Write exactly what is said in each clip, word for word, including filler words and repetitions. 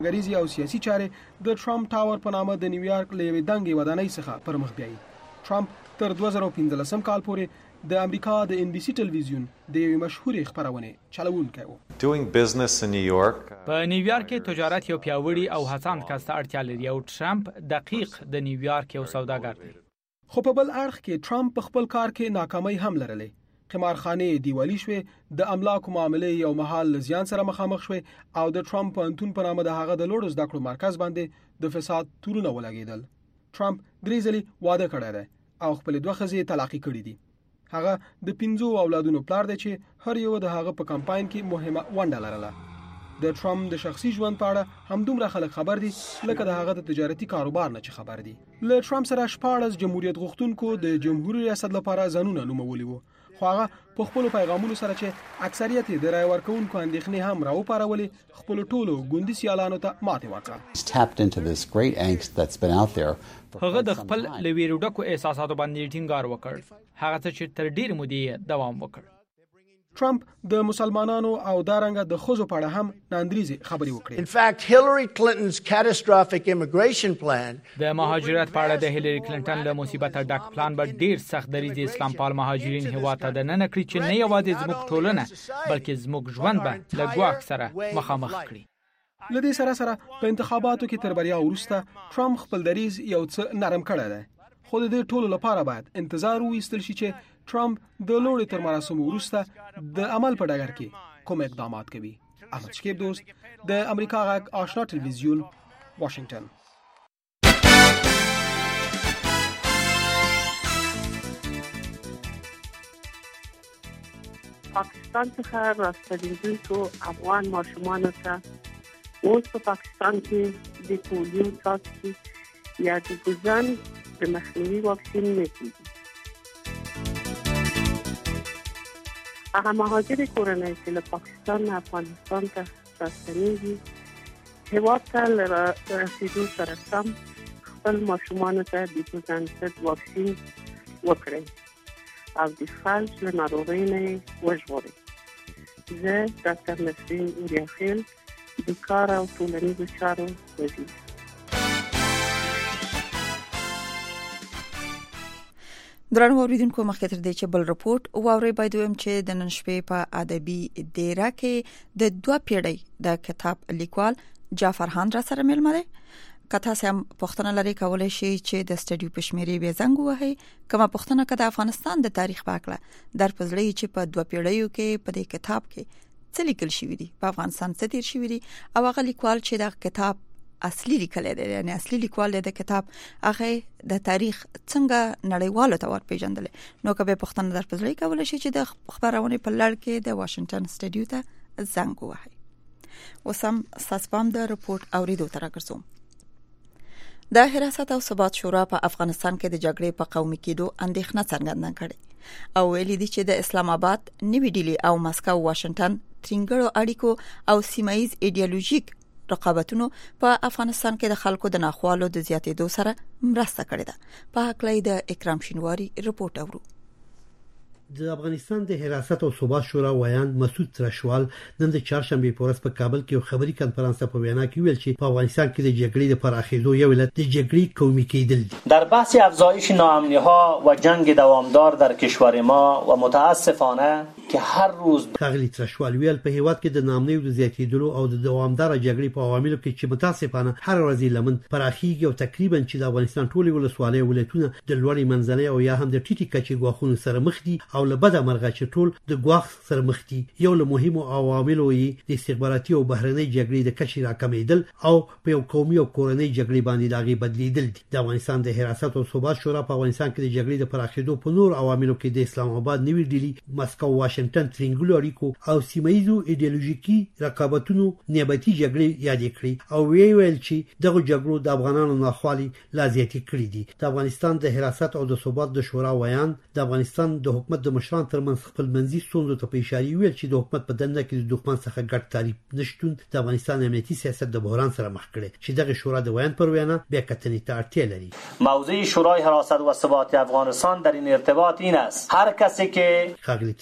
غریزي او سیاسي چارې د ټرمپ ټاور په نامه د نیویارک له یوې دنګې ودانۍ څخه پر مخ بیایي. ټرمپ تر دوه زره پنځلسم کال پورې د امریکا د ان بي سي ټلویزیون د یوې مشهورې خبرونې چلوونکی و. Doing business in New York. په نیویارک کې تجارت یو پیاوړي او هڅاند کس ته اړتیا لري او ټرمپ دقیق د نیویارک یو سوداګر دی. خو په بل اړخ کې ټرمپ په خپل کار کې ناکامۍ هم لرلې. قمارخانه دیوالی شوې، د املاکو معاملې یو مهال زیان سره مخامخ شوې او د ټرمپ پوهنتون په نامه د هغه د لوړو زده کړو مرکز باندې د فساد تورونه ولګېدل. ټرمپ درې ځلې واده کړی دی او خپل دوه ښځې طلاق کړي دي. هغه د پنځو اولادونو پلار دی چې هر یو د هغه په کمپاین کې مهمه ونډه لرله. د ټرمپ د شخصي ژوند په اړه همدومره خلک خبر دي لکه د هغه د تجارتي کاروبار نه چې خبر دي. له ټرمپ سره شپاړس جمهوریت غوښتونکو د جمهوریت ریاست لپاره ځانونه نومولي وو. خو هغه په خپل پیغامونو سره چې اکثریت د رای ورکوونکو اندېښنې هم راوپارولې، خپل ټولو ګوندي سیالانو ته ماتې ورکړه. هغه د خپل لویرو ډکو احساساتو باندې ټینګار وکړ، هغه څه چې تر ډیر مودې دوام وکړ. ټرمپ د مسلمانانو او دارنګه د خزو په اړه هم ناندریزي خبرې وکړې. In fact, Hillary Clinton's catastrophic immigration plan د مهاجرت په اړه د هیلری کلینټن له مصیبته ډک پلان به ډیر سخت دریځ اسلام پال مهاجرین هیواد ته د نن کړی چې نه یوازې زموږ ټولنه بلکې زموږ ژوند به له ګواښ سره مخامخ کړي. لدې سره سره په انتخاباتو کې تر بریا وروسته ټرمپ خپل دریځ یو څه نرم کړی دی. خو د دې ټولو لپاره باید انتظار وایستل شي چې ټرمپ د لوړې تر مراسمو وروسته د عمل په ډګر کې کوم اقدامات کوي. احمد شکیب دوست، د امریکا غږ آشنا ټلویزیون، واشنگټن. پاکستان څخه راستنېدونکو افغان ماشومانو ته اوس په پاکستان کې د پولیو څاڅکي یا د ګوزن د مخنیوي واکسین نه کېږي. هغه مهاجر کورنۍ چې له پاکستان نه افغانستان ته راستنېږي، هېواد ته له رسېدو سره سم خپل ماشومانو ته د ګوزن ضد واکسین وکړئ او د فلج له ناروغۍ نه یې وژغورئ. زه ډاکټر نسرین اوریاخیل، د کار او ټولنیزو چارو وزیر. درنو اوریدونکو، مخکې تر دې چې بل رپورت واوري باید ویم چې د نن شپې په ادبي دیره کې د دوه پیړۍ د کتاب لیکوال جعفر هاند را سره ملمه دی. کته سم پښتنه لري کولای شي چې د سټډیو پښميري به زنګ وهي کما پښتنه کده افغانستان د تاریخ پاکړه در پزړی چې په دوه پیړیو کې په دې کتاب کې څه لیکل شوی دی، په افغانستان څه تیر شوی دی او هغه لیکوال چې د کتاب اصلي لیکل دی، یعنی اصلي لیکوال د کتاب هغه د تاریخ څنګه نړیوالو ته ور پیژندل. نو کبه پښتنه در پزړی کولای شي چې د خبرونه په لړ کې د واشنگټن سټډیو ته زنګ وهي. وسم ساسپام د رپورت اوریدو تر راګرځوم. د حراست او ثبات شورا په افغانستان کې د جګړې په قومي کېدو اندېښنه څرګنده کړې او ویلي دي چې د اسلام آباد، نیوی ډیلی او مسکو واشنگټن ترنګړو اړیکو او سیمایز ایډیالوژیک رقابتونو په افغانستان کې د خلکو د ناخوالو د زیاتېدو سره مرسته کړې ده. په حقلې د اکرام شینواری رپورت اورو. د افغانستان د حراست او ثبات شورا ویان مسعود ترشوال نن د چهارشنبه په ورځ په کابل کې یو خبري کانفرنس په وینا کې ویل چې په افغانستان کې د جګړې د پراخېدو یو علت د جګړې قومي کېدل دي. در بحث افزایش ناامنی‌ها و جنگ دوامدار در کشور ما و متاسفانه که هر روز خغلی ترشوال ویل په هیواد کې د ناامنۍ د زیاتېدلو او د دوامدار جګړې په عواملو کې چې متاسفانه هر ورځ لمن پراخېږي او تقریبا چې د افغانستان ټولې ولسوالۍ ولایتونه د لوړې منځنۍ او یا هم د ټیټي کچې غواخونو سره مخ دي او له بده مرغه چې ټول د غواخ سره مخ دي. یو له مهمو عواملو یې د استخباراتي او بهرنۍ جګړې د کچې راکمېدل او په یو قومي او کورنۍ جګړې باندې داغي بدلیدل دي. د افغانستان د حراست او ثبات شورا په افغانستان کې د جګړې د پراخېدو په نور عواملو کې د اسلام آباد، نیوی ډیلی، مسکو، واشنگټن ترنګلو اړیکو او سیمایزو ایډیالوژیکي رقابتونو نیابتي جګړې یاد کړې او ویل چې دغه جګړو د افغانانو ناخوالي لا زیاتې کړې دي. د افغانستان د حراست او د ثبات د شورا ویان د افغانستان د حکومت د مشران ترمنځ خپل منځي ستونزو ته په اشاره ویل چې د حکومت په دنده کې د دښمن څخه ګډ تعریف نشټون د افغانستان امنیتي سیاست د بحران سره مخ کړي چې دغه شورا د ویان پر وینا بیا کتنې ته اړتیا لري. موضوع شورای حراست و ثبات افغانستان در این ارتباط این است هر کسی که خغلی ترشوال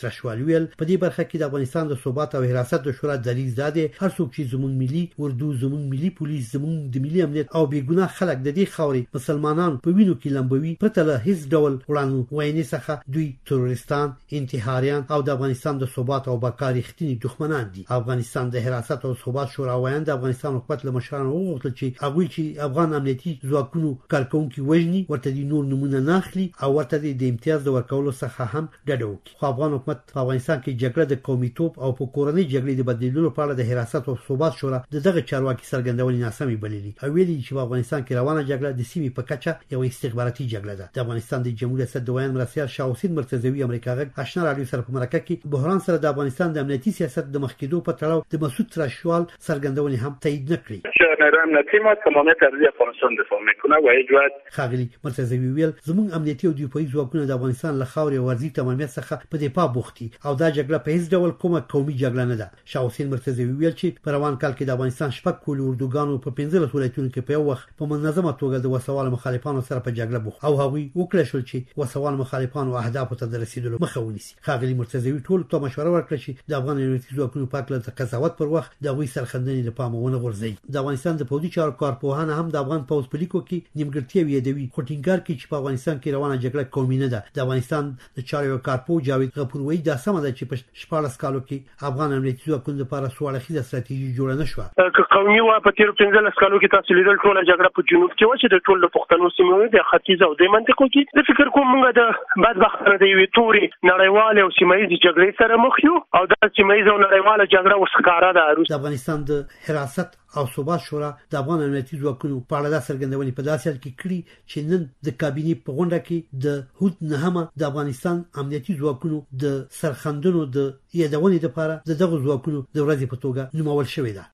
ویل په دې برخه کې د افغانستان د ثبات او حراست د شورا دلیل زده هر څوک چې زموږ ملي اردو زموږ ملي پولیس زموږ د ملي امنیت او بیګناه خلک د دې خاورې مسلمانان په وینو کې لمبوي پرته له هیڅ ډول وړاندو وینې څخه دوی تروریستان انتحاریان او د افغانستان د ثبات او بقا رښتینی دښمنان دي. افغانستان د حراست او ثبات شورا وایي د افغانستان حکومت له مشرانو وغوښتل چې هغه چې افغان امنیتي ځواکونو کارکونکو وژني ورته د نور نمونه ناخلي او ورته د امتیاز د ورکولو څخه هم ډډه وکړي. خو افغان حکومت په افغانستان کې جګړه د قومي توپ او په کورنۍ جګړې د بدلیدلو په اړه د حراست او ثبات شورا دغه چارواکي څرګندونې ناسمې بللي او ویلي چې په افغانستان کې روانه جګړه د سیمې په کچه یو استخباراتي جګړه ده. د افغانستان د جمهوریت ریاست د ویان مرستیال شاه حسین مرتضوی امریکا غږ آشنا رادیو سره په مرکه کې بحران سره د افغانستان د امنیتي سیاست د مخکېدو په تړاو د مسعود تراشوال څرګندونې هم تایید نکړي. امنیتی ما تمامیت ارضی افغانستان دفاع میکنه و هیچ وقت خاغلی مرتضوی ویل زموږ امنیتي او دفاعي ځواکونه د افغانستان له خاورې او ارضي تمامیت څخه په دفاع بوختي او دا جګړه په هیڅ ډول کومه قومي جګړه نه ده. شاه حسین مرتضوی ویل چې په روان کال کې د افغانستان شپږ کولو اردوګانو په پنځلس ولایتونو کې په یو وخت په منظمه توګه د وسوال مخالفانو سره په جګړه بوخت او هغوی وکړل شول چې وسوال مخالفانو اهداف ته د رسیدلو مخه ونیسي. خاغلی مرتضوی ټول ته مشوره ورکړه چې د افغان امنیتي ځواکونو په اړه د قضاوت پر وخت د غوي سرخندنې لپاره مونه غورځي. د افغانستان د پوځي چارو کارپوهان هم د افغان پوځ په لیکو کې نیمګړتیاوې یادوي خو ټینګار کوي چې په افغانستان کې روانه جګړه قومي نه ده. د افغانستان د چارو کارپوه جاوید غفور وایي دا سمه ده چې په شپږ کالو کې افغان امنیتي ځواکونو لپاره سوالخیزه ستراتیژي جوړه نه شوه. که قومي و په تیر پنځلس کالو کې تاسو لیدل ټول جګړه په جنوب کې و چې د ټول پښتنو سیمو د ختیځ او د منطقو کې د فکر کوم موږ د بدبختانه د یوې توري نړیواله او سیمایي جګړې سره مخ یو او د سیمایي او نړیواله جګړه وسکاره ده. د افغانستان د حراست او ثبات شورا د افغان امنیتي ځواکونو په اړه د څرګندونې په داسې حال کې کړي چې نن د کابینې په غونډه کې د هود نهمه د افغانستان امنیتي ځواکونو د سرخندونو د یادونې لپاره د دغه ځواکونو د ورځې په توګه نومول شوې ده.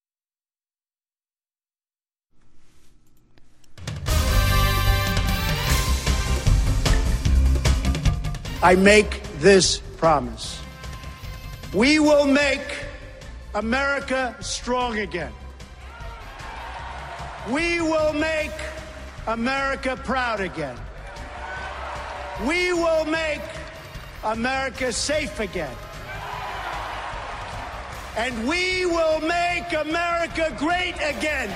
I make this promise. We will make America strong again. We will make America proud again. We will make America safe again. And we will make America great again.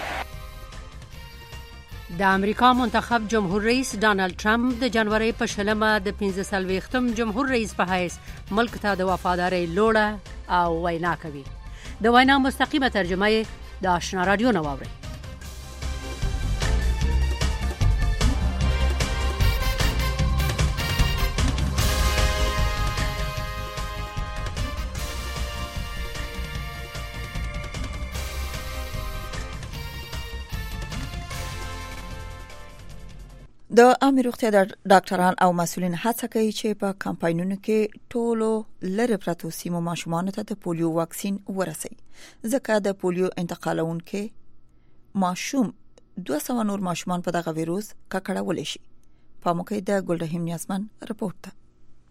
د امریکا منتخب جمهور رئیس ډانلډ ټرمپ د جنوري په شلمه د پنځه څلوېښتم جمهور رئیس په حیث ملک ته د وفادارۍ لوړه او وینا کوي. د وینا مستقیمه ترجمه یې د آشنا رادیو نه واورئ. د عامه روغتیا ډاکټران او مسؤلین هڅه کوي چې په کمپاینونو کې ټولو لری پرتو سیمو ماشومانو ته د پولیو واکسین ورسي. ځکه د پولیو انتقالونکو ماشوم دوه سوه نور ماشومان په دغه وایروس ککړول شي. په موقع د ګلرحیم نیازمن رپورت ده.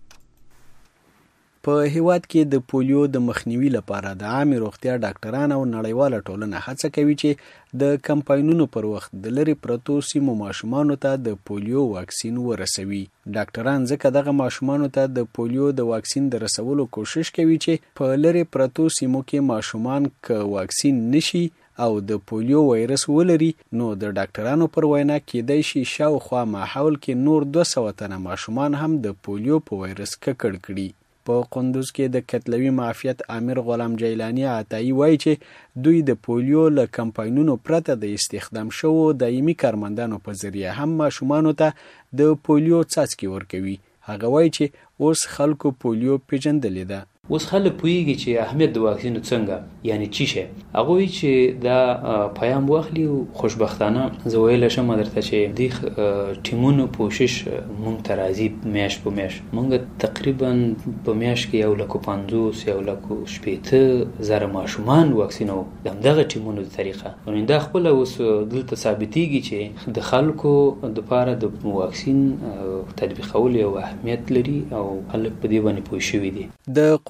په هیواد کې د پولیو د مخنیوي لپاره د عامه روغتیا ډاکټران او نړیواله ټولنه هڅه کوي چې د کمپاینونو پر وخت د لری پرتو سیمو ماشومانو ته د پولیو واکسین ورسوي. ډاکټران ځکه دغه ماشومانو ته د پولیو د واکسین د رسولو کوشش کوي چې په لری پرتو سیمو کې ماشومان ک واکسین نشي او د پولیو وایرس ولري نو د ډاکټرانو پر وینا کېدای شي شاوخوا ماحول کې نور دوه سوه تنه ماشومان هم د پولیو په وایرس ککړ کړي. په قندوز کې د کتلوي معافیت امیر غلام جیلانی عطایی وایي چې دوی د پولیو له کمپاینونو پرته د استخدام شوو دایمي کارمندانو په ذریعه هم ماشومانو ته د پولیو څاڅکي ورکوي. هغه وایي چې اوس خلکو پولیو پیژندلې ده. اوس خلک پوهیږي چې اهمیت د واکسینو څنګه یعنی چی شي. هغه وایي چې دا پیام واخلي او خوشبختانه زه ویل شم درته چې د ټیمونو کوشش مونږ ته راځي میاش په میاش. مونږ تقریبا په میاش کې یو لک پنځوس یو لک شپېته زره ماشومان واکسینو دغه ټیمونو د طریقه. نو دا خپل اوس دلته ثابتېږي چې د خلکو د لپاره د واکسین تطبیقول یو اهمیت لري او خلک په دې باندې پوه شوي دي. د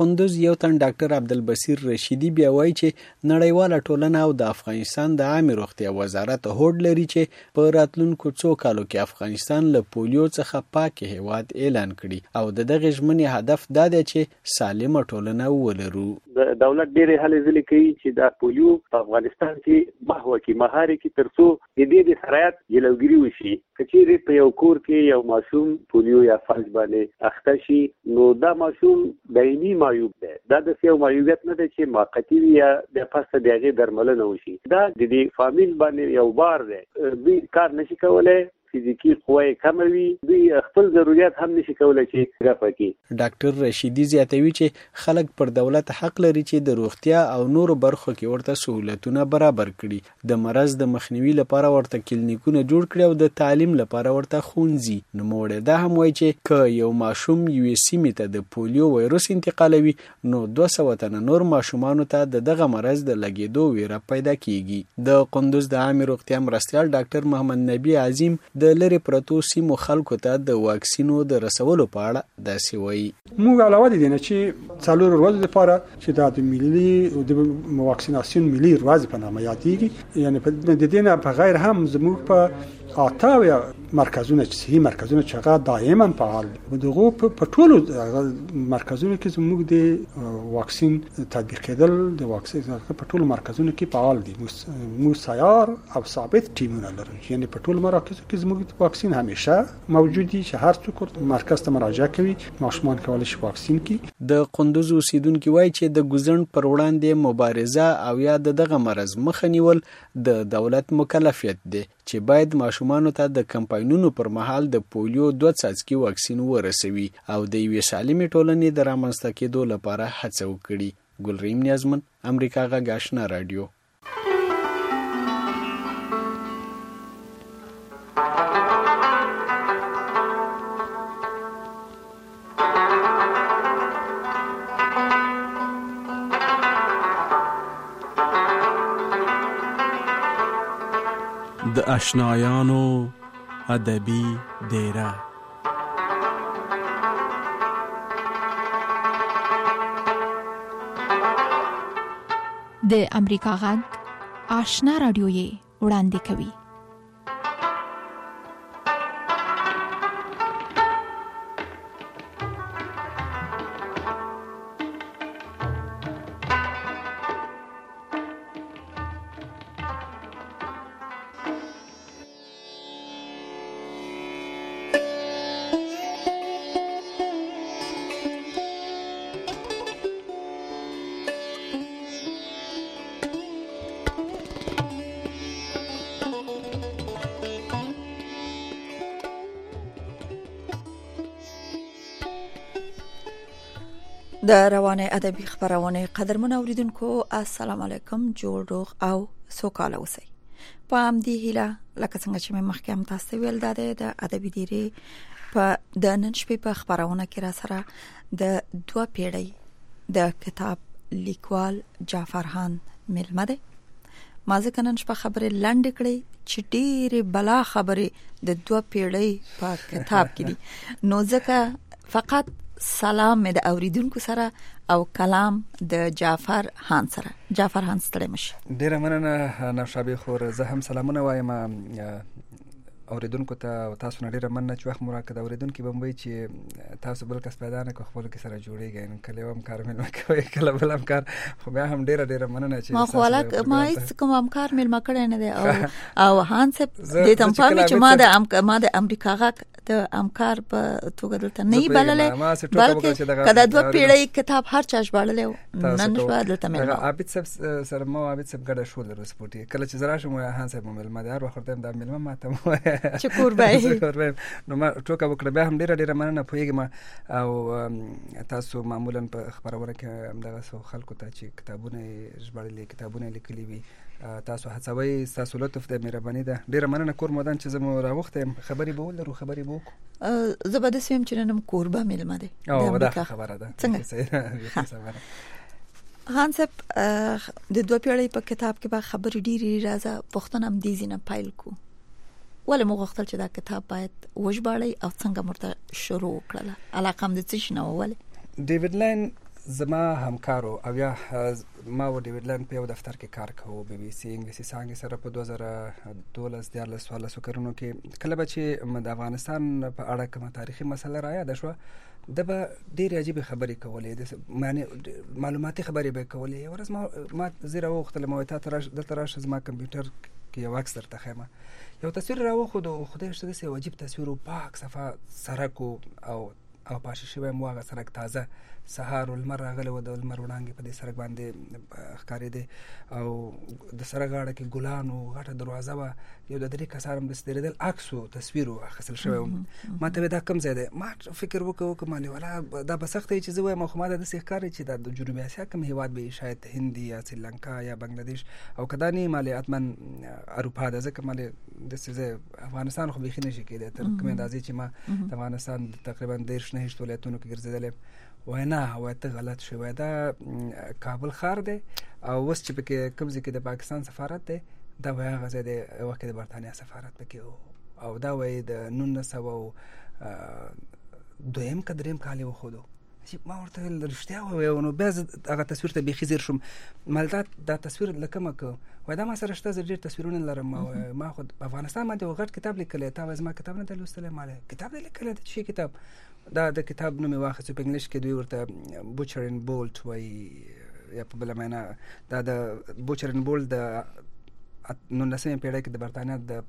قندوز یو تن ډاکټر عبدالبصیر رشیدي بیا وایي چې نړیواله ټولنه او د افغانستان د عامه روغتیا وزارت هوډ لري چې په راتلونکو څو کالو کې افغانستان له پولیو څخه پاک هیواد اعلان کړي او د دغه ژمنې هدف دا دی چې سالمه ټولنه ولرو. د دولت ډېرې هلې ځلې کوي چې د پولیو په افغانستان کې محو کې مهاري کې ترڅو د دې د سرایت جلوګیری وشي. کچېرې په یو کور کې یو ماشوم پولیو یا فلج باندې اخته شي نو دا ماشوم دایمي معیوب دی. دا د یو معیوبیت نه دی چې موقتی وي یا د پسته د هغې درملنه وشي. دا د دې فامیل باندې یو بار دی. دوی کار نشي کولی، فزیکی قوه کم وي، دوی خپل ضرورت هم نشي کولای چې رفع کړي. ډاکټر رشیدي زیاتوي چې خلک پر دولت حق لري چې د روغتیا او نورو برخو کې ورته سہولتونه برابر کړي، د مرض د مخنیوي لپاره ورته کلینیکونه جوړ کړي او د تعلیم لپاره ورته ښوونځي. نوموړی دا هم وایي چې که یو ماشوم یوې سیمې ته د پولیو وایروس انتقالوي نو دوه سوه تنه نور ماشومانو ته د دغه مرض د لګېدو ویره پیدا کیږي. د قندوز د عامه روغتیا مرستیال ډاکټر محمد نبی عظیم د لری پرتو سیمو خلکو ته د واکسینو د رسولو په اړه داسې وایي. موږ علاوه دي نه چې څلور ورځې لپاره چې د ملي د واکسیناسیون ملي ورځ په نامه یادېږي، یعنی په د دې نه په غیر هم زموږ په اتاویا مرکزونه چې صحي مرکزونه چې هغه دائما فعال دي. دغه په ټولو مرکزونو کې زموږ د واکسین تطبیقېدل د واکسین په ټولو مرکزونو کې فعال دي. موږ سیار او ثابت ټیمونه لرو، یعنی په ټولو مراکزو کې زموږ واکسین همیشه موجود دي چې هر څوک مرکز ته مراجعه کوي ماشومان کولای شي واکسین کړي. د قندوز اوسیدونکو وایي چې د ګوزن پر وړاندې مبارزه او یا دغه مرز مخه نیول د دولت مکلفیت دی چې باید ماشومانو ته د کمپاینونو پر مهال د پولیو دوه څاڅکي واکسین ورسوي او د یوې سالمې ټولنې د رامنځته کېدو لپاره هڅه وکړي. ګلریم نیازمن، امریکا غږ آشنا رادیو. د آشنایانو ادبي دیره. د امریکا غږ آشنا رادیو یې وړاندې کوي. د روانه ادبي خبرونه قدرمن اوریدونکو السلام علیکم، جوړ روغ او سوکاله اوسئ. په امدی هیله لکه څنګه چې مخکې هم تاسو ویل دا د ادبي دیری په د نن شپې په خبرونه کې را سره د دوه پیړۍ د کتاب لیکوال جعفر هان ملمه ده. ما ځکه نن شپه خبره لاندې کړې چې ډېرې بلا خبره د دوه پیړۍ په کتاب کې دي، نو ځکه فقط سلام د اوریدونکو سره او کلام د جعفر هان سره. جعفر هان ستړي مشه. ډیره مننه نوشابه خور، زه هم سلامونه وایم اوریدونکو ته او تاسو نه ډیره مننه چې وخت مو راکړ. اوریدونکو به وایي چې تاسو بل کس پیدا نه کوئ، خپل کې سره جوړیږئ، نو کله هم کار مل مکوي کله بل هم کار، خو بیا هم ډیره ډیره مننه چې ما خو ولک ما هیڅ کوم هم کار مل مکړی نه دی او او هان څه د تم پامې چې ما د ام ما د امریکا غاک د امکار په توګه دلته نه بللې، بلکې کله دوه پیړۍ کتاب هر چا ژباړلې نن شو دلته مې عابد صاحب سره مو عابد صاحب ګډه شو د سپورتي کله چې زرا شم هان صاحب مل ما د هر وخت د مل ما ته شکر بای نو ما ټوکه وکړه. بیا هم ډیره ډیره مننه پوهیږم او تاسو معمولا په خبرونه کې هم دغه خلکو ته چې کتابونه ژباړلي کتابونه لیکلي وي تاسو هڅوي، تاسو لطف د مهرباني ده. ډیره مننه کور مودان چې زمو راوخته خبري به ولرو خبري به وکړو. زبده سیم چې نن کوربه ملمه ده او دا خبره ده څنګه هان صاحب د دوه پیړۍ په کتاب کې به خبرې ډیری راځه پښتون هم دي زینه پایل کو ولې مو غوښتل چې دا کتاب باید وژباړي او څنګه مرته شروع کړله علاقه هم د څه شنو ولې ډیوډ لاین زما همکارو او یا ما و ډیوډ لن په یو دفتر کې کار کوو بي بي سي انګلیسي څانګې سره په دوه زره دولس دیارلس څوارلسو کلونو کې. کله به چې د افغانستان په اړه کومه تاریخي مسله رایاده شوه د به ډېرې عجیبې خبرې کولې، معنی معلوماتي خبرې به کولې. یوه ورځ ما ما زه راوغوښتلم او تا ته دلته راشه زما کمپیوټر کې یو عکس درته ښیم. یو تصویر راوښود او خدای شته داسې یو عجیب تصویر و، پاک صفا سړک و او او پاشه شوی مو هغه سړک تازه سهار لمر راغلی و، د لمر وړانګې په دې سړک باندې ښکارېدې او د سړک غاړه کې ګلان و، غټه دروازه وه، یو د درې کسان هم داسې تېرېدل، عکس و تصویر و اخیستل شوی و. ما ته وې دا کوم ځای دی؟ ما فکر وکړ وکړ ما لیواله دا به سخته وي چې زه وایم، خو ما ته داسې ښکاري چې دا د جنوبي اسیا کوم هېواد به شاید هند یا سریلانکا یا بنګلادیش او که دا نه مالې حتما اروپا ده، ځکه مالې داسې ځای افغانستان خو بیخي نشي کېدی تر کومې اندازې چې ما د افغانستان تقریبا دېرش نه هېڅ ولایتونو کې ګرځېدلی. وای نه وای ته غلط شوی، وای دا کابل ښار دی او اوس چې پکې کوم ځای کې د پاکستان سفارت دی دا وای هغه ځای دی وخت د برطانیا سفارت پکې و او دا وای د نولس سوه دویم که درېیم کال یې وښودو. ما ورته ویل رښتیا ووایه، نو بیا زه هغه تصویر ته بیخي ځیر شوم. ما دا دا تصویر له کومه که وای دا ما سره شته، زه ډېر تصویرونه لرم. ما خو افغانستان باندې یو غټ کتاب لیکلی، تا وایي زما کتاب نه دی لوستلی؟ ما کتاب دی لیکلی. د څه کتاب؟ دا د کتاب نوم یې واخیستو، په انګلیش کې دوی ورته بوچر اینډ بولټ وایي یا په بله معنا دا د بوچر اینډ بولټ د نولسمې پیړۍ کې د برطانیا د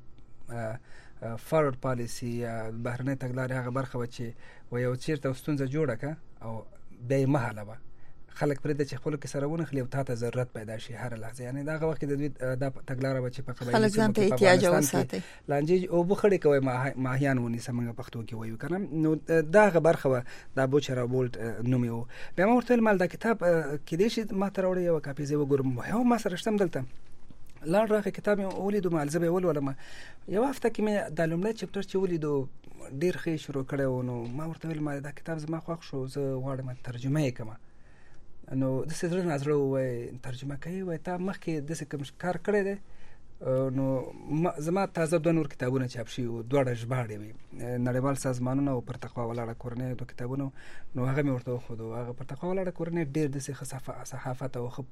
فارورډ پالیسي یا بهرنۍ تګلارې هغه برخه وه چې وایي یو چېرته ستونزه جوړه کړه او بیا یې مه حلوه، خلک پرېږده چې خپلو کې سره ونښلي او تا ته ضرورت پیدا شي هره لحظه. یعنې د هغه وخت کې د دوی دا تګلاره وه چې په قبایلي سیمو کې په افغانستان کې لانجې اوبه خړې کوئ ماهیان ونیسه، موږ پښتو کې وایو که نه. نو دا هغه برخه وه، دا بوچر او بولټ نوم یې و. بیا ما ورته ویل مال دا کتاب کیدای شي ما ته راوړې یوه کاپي زه یې وګورم. یو ما سره شته دلته لاړ راغی کتاب مې ولیدو، مال زه به یې ولولم. یوه هفته کې مې دا لومړی چپټر چې ولیدو ډېر ښه شروع کړی و. نو ما ورته ویل ما دا کتاب زما خوښ شو، زه غواړم ترجمه یې کړم. نو داسې زړه نا زړه ووایي ترجمه کوي؟ وایي تا مخکې داسې کوم کار کړی دی؟ نو زما تازه دوه نور کتابونه چاپ شوي وو، دواړه ژباړې وې، نړیوال سازمانونه او پر تقوا ولاړه کورنۍ دوه کتابونه. نو هغه مې ورته وښودو. هغه پر تقوا ولاړه کورنۍ ډېر داسې ښه صحافت او ښه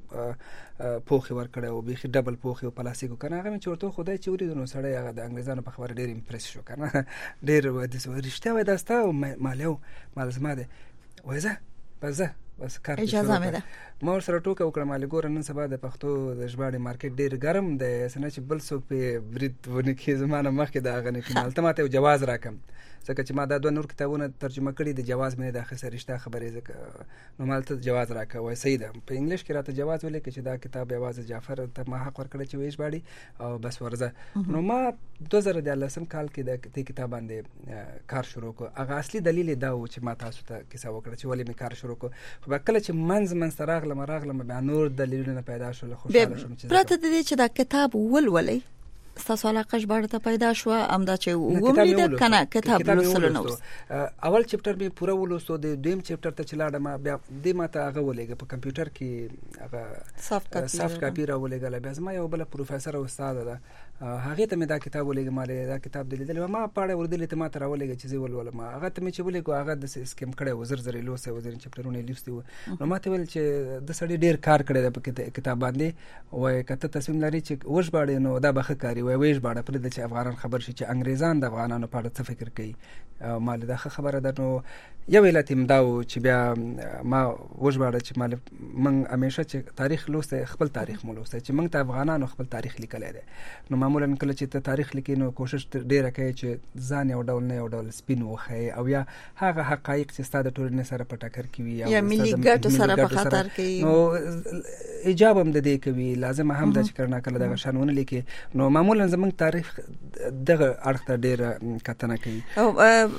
پوخ یې ورکړی و، بیخي ډبل پوخ یې و پلاستیک و که نه. هغه مې چې ورته وښودی چې ولیدو نو سړی هغه د انګریزانو په خبره ډېر امپرس شو که نه، ډېر داسې وایي رښتیا وایي دا ستا مالیه و؟ مال زما دی. وایي ځه بس ځه بس کار اجازه مې ده. ما ورسره ټوکه وکړه، مالې ګوره نن سبا د پښتو د ژباړې مارکیټ ډېر ګرم دی، څه نه چې بل څوک پرې برید ونه کړي زما نه مخکې د هغه نه کړي. مال ته ما ته یو جواز راکړم، ځکه چې ما دا دوه نور کتابونه ترجمه کړي، د جواز مې نه دی اخیستی، رښتیا خبرې ځکه نو ما ته جواز راکړه. وایي صحیح ده، په انګلیش کې راته جواز ولیکه چې دا کتاب یوازې جعفر ته ما حق ورکړی چې ویې ژباړي او بس ورځه. نو ما دوه زره دیارلسم کال کې د دې کتاب باندې کار شروع کړ. هغه اصلي دلیل یې دا و چې ما تاسو ته کیسه وکړه چې ولې مې کار شروع کړ. خو بیا کله چې منځ منځ ته راغلم راغلم بیا نور دلیلونه پیدا شول. خوشحاله شوم چې پرته د دې چې دا کتاب ولولئ ستاسو علاقه ژباړه ته پیدا شو، همدا چې وملیده که نه کتاب لوستلو نه وروسته؟ اول چپټر مې پوره ولوستو، د دویم چپټر ته چې لاړم بیا دې ما ته هغه ولېږه په کمپیوټر کې هغه سافټ کاپي راولېږله. بیا زما یو بله پروفیسر او استاده ده، هغې ته مې دا کتاب ولېږه، ما دا کتاب دې لیدلی ما پاڼه وردلې ته ما ته راولېږه چې زه یې ولولم. هغه ته مې چې ولېږو هغه داسې سکیم کړی و، زر زر یې لوستی و، ځینې چپټرونه یې لوستي وو. نو ما ته ویل چې د سړي ډېر کار کړی دی په کتاب باندې. وایي که ته تصمیم لرې چې وژباړې نو دا به ښه کاري. وایي ویې ژباړه پرېږده چې افغانان خبر شي چې انګریزان د افغانانو په اړه څه فکر کوي. ما دا ښه خبره ده. نو یو علت یې دا و چې بیا ما وژباړه چې مالې موږ همیشه چې تاریخ لوستی خپل تاریخ مو لوستی چې موږ ته افغانانو خپل تاریخ لیکلی دی. نو معمولا کله چې ته تاریخ لیکې نو کوشش ډېره کوي چې ځان یو ډول نه یو ډول سپین وښیې او یا هغه حقایق چې ستا د ټولنې سره په ټکر کې وي یا ملي ګټو سره په خطر کې، نو ایجاب هم د دې کوي. لازمه هم ده چې کله ناکله دغه شان ونه لیکې. نو معمولا زموږ تاریخ دغه اړخ ته ډېره کتنه کوي. او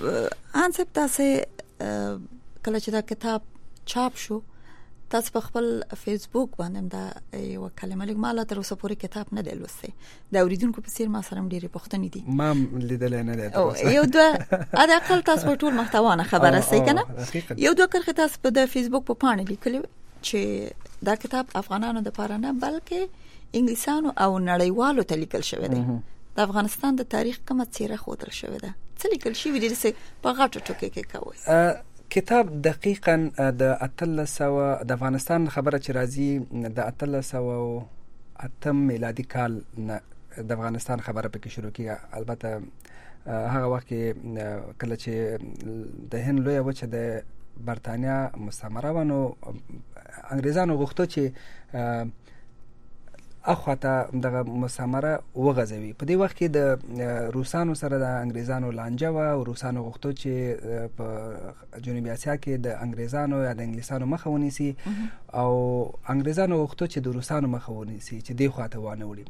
ان صاحب تاسې کله چې دا کتاب چاپ شو تاسو په خپل فیسبوک باندې دا یو کلمه لیک مالا تر اوسه پورې کتاب نه دی لوستی. دا اوریدونکو په څیر ما سره ډېرې پوښتنې دي. ما لیدلې نه ده. او یو دوه ادا اقل تاسو په ټول محتوا نه خبره سي کنه. یو دوه کرخه تاسو په د فیسبوک په پاڼه لیکلی چې دا کتاب افغانانو د پاره نه بلکې انګلیسانو او نړیوالو ته لیکل شوی دی. د افغانستان د تاریخ کومه څیره ښودل شوې ده؟ څه لیکل شوي دي چې په غټو ټکو کې کوي؟ کتاب دقیقاً د اتلس سوه د افغانستان خبره چې راځي د اتلس سوه اتم میلادي کال نه د افغانستان خبره پکې شروع کیږي. البته هغه وخت کې کله چې د هند لویه وچه د برتانیا مستعمره و نو انګریزانو غوښتل چې اخواته دغه مستعمره وغځوي. په دې وخت کې د روسانو سره د انګریزانو لانجه و او روسانو غوښتل چې په جنوبي اسیا کې د انګریزانو یا د انګلیسانو مخه ونیسي او انګریزانو غوښتل چې د روسانو مخه ونیسي چې دې خواته وانه وړي.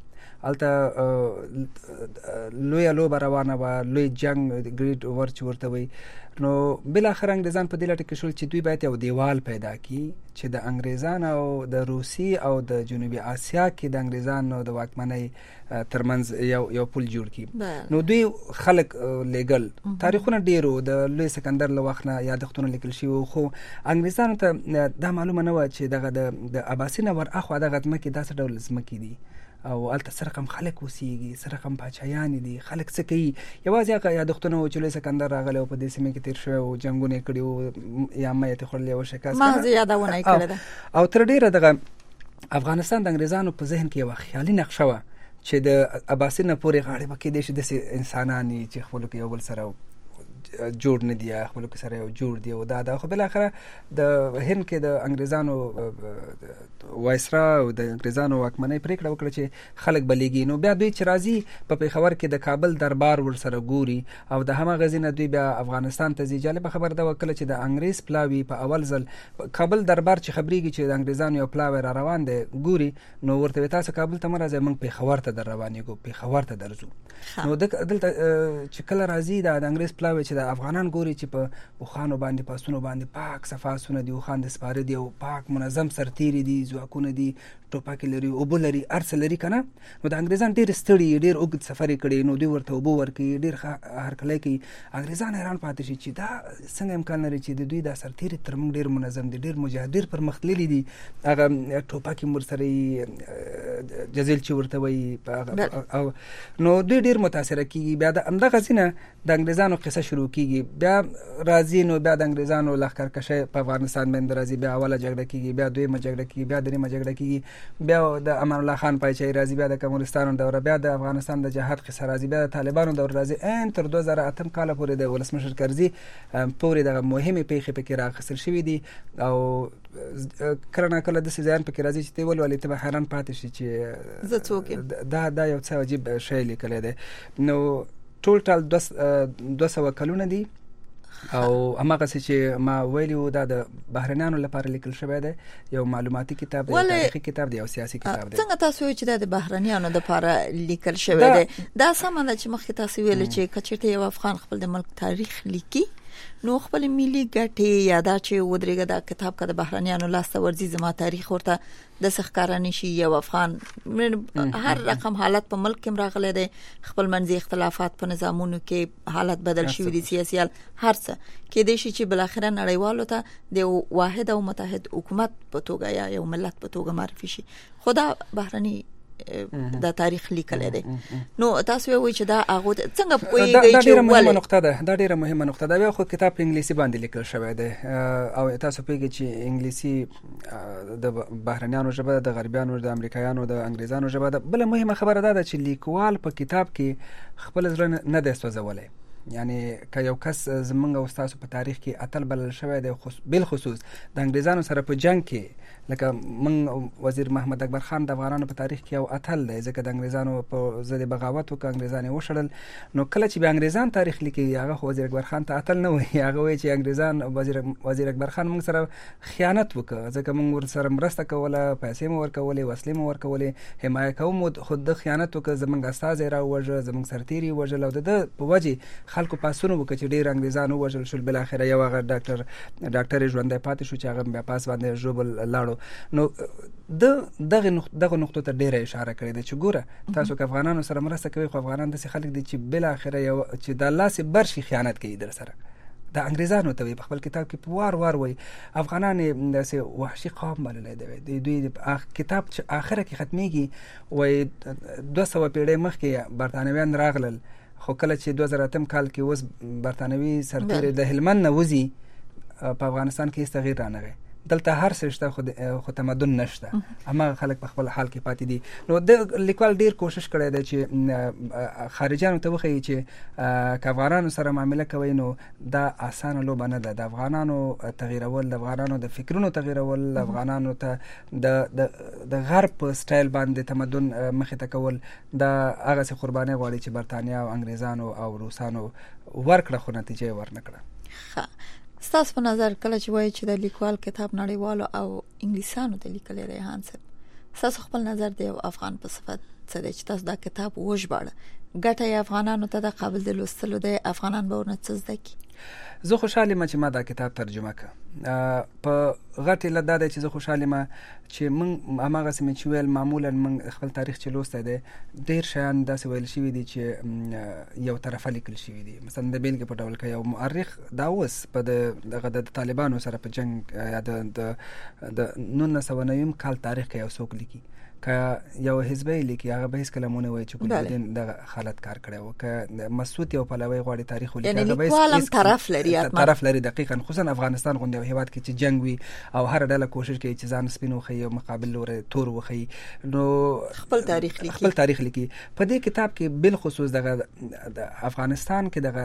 هلته لویه لوبه روانه وه، لوی جنگ ګریډ وار چې ورته وایي. نو بالاخره انګریزان په دې لټه کې شول چې دوی باید یو دیوال پیدا کړي چې د انګریزان او د روسي او د جنوبي اسیا کې د انګریزانو د واکمنۍ ترمنځ یو یو پل جوړ کړي. نو دوی خلک لیګل تاریخونه ډیرو د لوی سکندر له وخت نه یادښتونه لیکل شوي، خو انګریزانو ته دا معلومه نه وه چې دغه د اباسین ور اخوا دغه ځمکې داسې ډول ځمکې دي او هلته سره کم خلک اوسېږي، سره کم پاچایانې دي، خلک څه کوي. یوازې هغه یادښتونه وو چې لوی سکندر راغلی او په دې سیمې کې تېر شوی او جنګونه یې کړي وو یا مه یې خوړلې وه شکست محض یادونه یې کړې ده. او تر ډېره دغه افغانستان د انګریزانو په ذهن کې یوه خیالي نقشه وه چې د اباسین نه پورې غاړې به کېدی شي داسې انسانان چې خپلو کې یو بل سره جوړ نه دي، خپلو کې سره یو جوړ دي او دا دا خو بالاخره د هند کې د انګریزانو وایسرا او د انګریزانو واکمنۍ پریکړه وکړه چې خلک بلیږي. نو بیا دوی چې راځي په پیښور کې د کابل دربار ورسره ګوري او د هماغه ځای نه دوی بیا افغانستان ته ځي. جالبه خبره ده کله چې د انګریز پلاوي په اول ځل کابل دربار چې خبرېږي چې د انګریزانو یو پلاوی را روان دی ګوري، نو ورته وایي تاسو کابل ته مه راځئ، موږ پیښور ته در روانېږو، پیښور ته درځو. نو دلته چې کله راځي د انګریز پلاوی چې د افغانان ګوري چې په اوښانو باندې پاسونو باندې پاک صفا آسونه دي، اوښان د سپاره دي او پاک منظم سرتیري دي، ځواکونه دي، ټوپک لري، اوبه لري، هر څه لري که نه. نو د انګریزان ډېر ستړي، ډېر اوږد سفر یې کړی، نو دوی ورته اوبه ورکوي، ډېر ښه هرکلی کوي. انګریزان حیران پاتې شي چې دا څنګه امکان لري چې د دوی دا سرتیري تر موږ ډېر منظم دي، ډېر مجاهد، ډېر پرمختللي دي، هغه ټوپک یې ورسره جزیل چې ورته وایي. نو دوی ډېر متاثره کېږي. بیا د همدغه ځای نه د انګریزانو قصه شروع کېږي. بیا راځي نو بیا د انګریزانو لښکرکشۍ په افغانستان باندې راځي، بیا اوله جګړه کېږي، بیا دویمه جګړه کېږي، بیا دریمه جګړه کېږي، بیا د امان الله خان پایچای راځي، بیا د کمونستانو دوره، بیا د افغانستان د جهاد قصه راځي، بیا د طالبانو دوره راځي. ان تر دوه زره اتم کاله پورې د ولسمشر کرزي پورې دغه مهمې پیښې پکې راخیستل شوي دي او کله ناکله داسې ځایان پکې راځي چې ته ولولې ته به حیران پاتې شي چې زه څوک یم. دا دا یو څه عجیب شی لیکلی دی. نو ټول ټال دوه سوه کلونه دي او هماغسې چې ما ویلي وو دا د بهرنیانو لپاره لیکل شوی دی، یو معلوماتي کتاب دی، تاریخي کتاب دی، یو سیاسي کتاب دی. څنګه تاسو وایئ چې دا د بهرنیانو لپاره لیکل شوی دی؟ دا سمه ده چې مخکې تاسو ویل چې که چېرته یو افغان خپل د ملک تاریخ لیکي نو خپل ملي ګټې یا دا چې ودرېږه دا کتاب که د بهرنیانو لاسته ورځي زما تاریخ ورته داسې ښکاره نه شي. یو افغان هر رقم حالت په ملک کې راغلی دی، خپل منځي اختلافات په نظامونو کې حالت بدل شوي دي، سیاسي حال هر څه کېدای شي چې بالاخره نړیوالو ته د واحد او متحد حکومت په توګه یا یو ملت په توګه معرفي شي، خو دا بهرني دا تاریخ لیکل دی. نو تاسو وایئ چې دا هغه څنګه پوهیږئ چې ولې؟ دا ډیره مهمه نقطه ده، دا ډیره مهمه نقطه ده. بیا خو کتاب په انګلیسي باندې لیکل شوی دی او تاسو پوهیږئ چې انګلیسي د بهرنیانو ژبه ده، د غربیانو، د امریکایانو، د انګریزانو ژبه ده. بله مهمه خبره دا ده چې لیکوال په کتاب کې خپل زړه نه دی سوځولی. یعنی که یو کس زمونږ او ستاسو په تاریخ کې اتل بلل شوی دی، بالخصوص د انګریزانو سره په جنگ کې، لکه من وزیر محمد اکبر خان د افغانانو په تاریخ کې یو اتل دی، ځکه د انګریزانو په ضد بغاوت وکړ، انګریزان یې وشړل. نو کله چې به انګریزان تاریخ لیکي هغه خو وزیر اکبر خان ته اتل نه وایي، هغه وایي چې انګریزان وزیر وزیر اکبر خان موږ سره خیانت وکړ، ځکه موږ ورسره مرسته کوله، پیسې مو ورکولې، وسلې مو ورکولې، حمایه کوم، خو د خیانت وکړ، زموږ استازی راووژه، زموږ سرتیري ووژل او د ده په وجې خلکو پاسونه وکړه چې ډېر انګریزان ووژل شول. بالاخره یو هغه ډاکټر ډاکټر یې ژوندی پاتې شو چې هغه بیا پاس باندې ژوبل لاړو. نو د دغه دغه نقطو ته ډېره اشاره کړې ده چې ګوره تاسو که افغانانو سره مرسته کوئ، خو افغانان داسې خلک دي چې بالاخره یو چې د لاسې بر شي خیانت کوي در سره. د انګریزانو ته وي په خپل کتاب کې په وار وار وایي افغانان یې داسې وحشي قوم بللی دی. دوی کتاب چې آخره کې ختمیږي وایي دوه سوه پیړۍ مخکې برطانویان راغلل، خو کله چې دوه زره اتم کال کې اوس برطانوي سرتیري د هلمند نه وځي په افغانستان کې هیڅ تغییر رانغی. دلته هر څه شته خو خو تمدن نشته، هماغه خلک په خپل حال کې پاتې دي. نو د لیکوال ډیر کوشش کړی دی چې خارجیانو ته وښیي چې که افغانانو سره معامله کوي نو دا اسانه لوبه نه ده. د افغانانو تغیرول، د افغانانو د فکرونو تغیرول، د افغانانو ته د د غرب په سټایل باندې تمدن مخې ته کول، دا هغسې قربانۍ غواړي چې برطانیه او انګریزانو او روسانو ورکړه خو نتیجه یې ورنکړه. ستاسو په نظر کله چې وایي چې د لیکوال کتاب نړیوالو او انګلیسانو ته لیکلی ریحان صاحب، ستاسو خپل نظر دی یو افغان په صفت څه دی چې تاسو دا کتاب وژباړه، ګټه یې افغانانو ته د قابل د لوستلو دی، افغانان به ورنه څه زده کړي؟ زه خوشحال یم چې ما دا کتاب ترجمه کړ. په غټ علت دا دی چې زه خوشحال یم چې موږ هماغسې مې چې ویل معمولا موږ خپل تاریخ چې لوستی دی ډېر شیان داسې ویل شوي دي چې یو طرفه لیکل شوي دي. مثلا د بېلګې په ډول که یو مؤرخ دا اوس په دغه د طالبانو سره په جنګ یا د نولس سوه نویم کال تاریخ کې یو څوک لیکي، که یو حزبی لیکي هغه به هیڅکله مو نه وایي چې ګلبدین دغه حالت کار کړی و. که مسعود یو پلوی غواړي تاریخ ولیکي هغه به لیکوال طرف لري طرف لري دقیقاً، خصوصا افغانستان غوندې یو هېواد کې چې جنګ وي او هر ډله کوشش کوي چې ځان سپین وښیي او مقابل لوري تور وښیي، نو خپل تاریخ لیکي خپل تاریخ لیکي. په دې کتاب کې بالخصوص دغه افغانستان کې دغه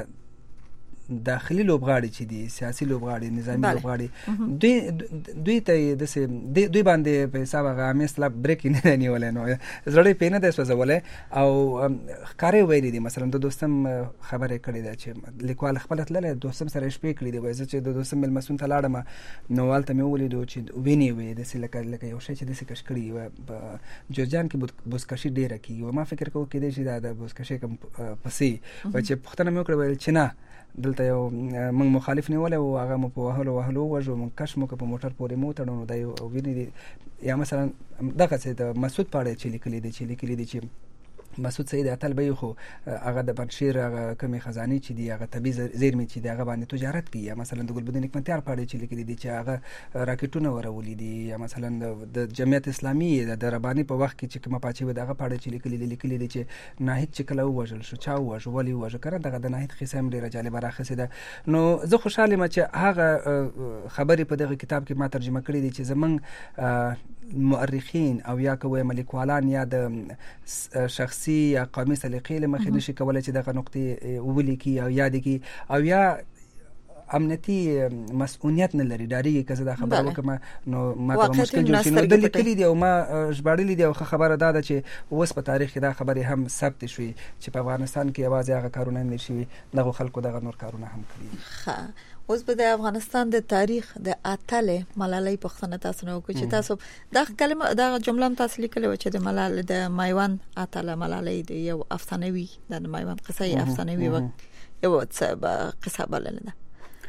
داخلي لوبغاړي چې دي، سیاسي لوبغاړي، نظامي لوبغاړي، دوی دوی ته داسې دوی باندې په حساب هغه عامې اصطلاح بریک یې نه دی نیولی، نو زړه یې پرې نه دی سوځولی او ښکاره یې ویلي دي. مثلا د دوستم خبره یې کړې ده چې لیکوال خپله تللی دوستم سره یې شپې کړي دي، وایي زه چې د دوستم میلمستون ته لاړم نو هلته مې ولیدو چې وینې وې داسې لکه لکه یو شی چې داسې کش کړي وي. په جوزجان کې بزکشي ډېره کېږي، ما فکر کوم کېدای شي دا د بزکشۍ کوم پسې وایي چې پوښتنه مې وکړه ویل چې نه دلته یو موږ مخالف نیولی و، هغه مو په وهلو وهلو ووژو، موږ کش مو که په موټر پورې مو وتړو، نو دا یو وینې دي. یا مثلا دغسې د مسعود په اړه چې لیکلي دي چې لیکلي دي چې مسعود سید اتل به خو هغه د پنځشیر هغه کمی خزانه چې دی هغه طبي زیرمې چې دی هغه باندې تجارت کوي، یا مثلا د ګلبدین حکمتیار په اړه چې لیکلي دي چې هغه راکټونه ورولي دي، یا مثلا د جمعیت اسلامي د رباني په وخت کې چې کومه پاچې و دغه په اړه چې لیکلي دي لیکلي دي چې ناهید چې کله ووژل شو، چا ووژه، ولې ووژه، کنه دغه د ناهید قصه هم ډېره جالبه راخیستې ده. نو زه خوشحال یم چې هغه خبرې په دغه کتاب کې ما ترجمه کړي دي چې زمونږ مؤرخین او یا که وایم لیکوالان یا د شخصي یا قومي سلیقې له مخې نشي کولی چې دغه نقطې ولیکي او یاد کړي، او یا امنیتي مسؤلیت نه لري، ډارېږي که زه دا خبره وکړم نو ما ته به مشکل جوړ شي. نو ده لیکلي دي او ما ژباړلي دي او ښه خبره دا ده چې اوس په تاریخ کې دا خبرې هم ثبت شوي چې په افغانستان کې یوازې هغه کارونه نه شوي، دغو خلکو دغه نور کارونه هم کړي. اوس به د افغانستان د تاریخ د اتل ملالۍ پوښتنه تاسو نه وکړو چې تاسو دا کلمه دا جمله هم تاسو لیکلې و چې د ملالۍ د میوند اتل ملالۍ د یو افسانوي د میوند قصه یې افسانوي و یو څه قصه بلل ده.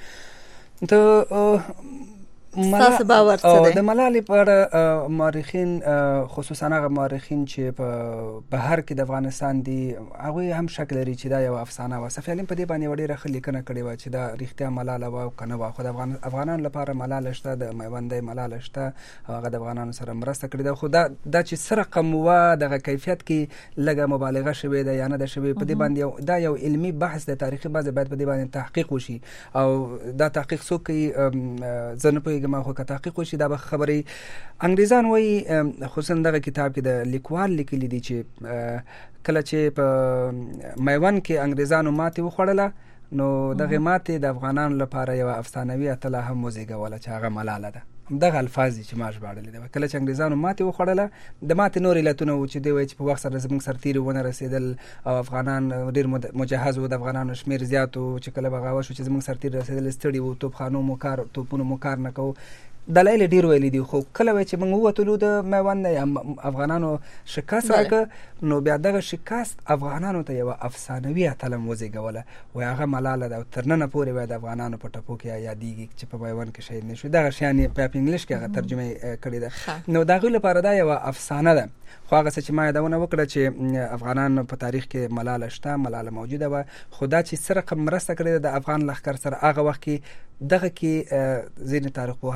ته تاسو باور څه دی د ملالۍ په اړه مورخین خصوصا هغه مورخین چې په بهر کې د افغانستان دي هغوی هم شک لري چې دا یو افسانه وه. صفي علیم په دې باندې یوه ډېره ښه لیکنه کړې وه چې دا رښتیا ملاله وه او که نه وه، خو د افغانانو لپاره ملاله شته، د میوندۍ ملاله شته او هغه د افغانانو سره مرسته کړې ده. خو دا دا چې څه رقم وه دغه کیفیت کې لږه مبالغه شوې ده یا نه ده شوې، په دې باندې دا یو علمي بحث د تاریخي بحث باید په دې باندې تحقیق وشي او دا تحقیق څوک کوي زه نه پوهېږم، ما خو که تحقیق وشي دا به خبرې. انګریزان وایي خصوصا دغه کتاب کې د لیکوال لیکلي دي چې کله چې په میوند کې انګریزانو ماتې وخوړله نو دغه ماتې د افغانانو لپاره یوه افسانوي اتله هم وزېږوله چې هغه ملاله ده. دغه الفاظ دي چې ما ژباړلي دي. کله چې انګریزانو ماتې وخوړله د ماتې نور علتونه وو چې دوی وایي چې په وخت سره زموږ سرتېري ونه رسېدل او افغانان ډېر مجهز وو، د افغانانو شمېر زیات وو، چې کله بغاوت شو چې زموږ سرتېري رسېدل ستړي وو، توپخانو مو کار توپونو مو کار نه کوو، دلایل ډېر ویلي دي. خو کله وایي چې موږ ووتلو د میوند نه یا افغانانو شکست راکړه نو بیا دغه شکست افغانانو ته یوه افسانوي اتله هم وزېږوله، وایي هغه ملاله ده او تر ننه پورې وایي د افغانانو په ټپو کې یادېږي چې په میوند کې شهید نه شو. دغه شیان یې په انګلیش کې هغه ترجمه یې کړې ده. نو د هغوی لپاره دا یوه افسانه ده. خو هغه څه چې ما یادونه وکړه چې افغانان په تاریخ کې ملاله شته، ملاله موجوده وه، خو دا چې څه رقم مرسته کړې ده د افغان لښکر سره هغه وخت کې دغه کې ځینې تاریخ پوهانو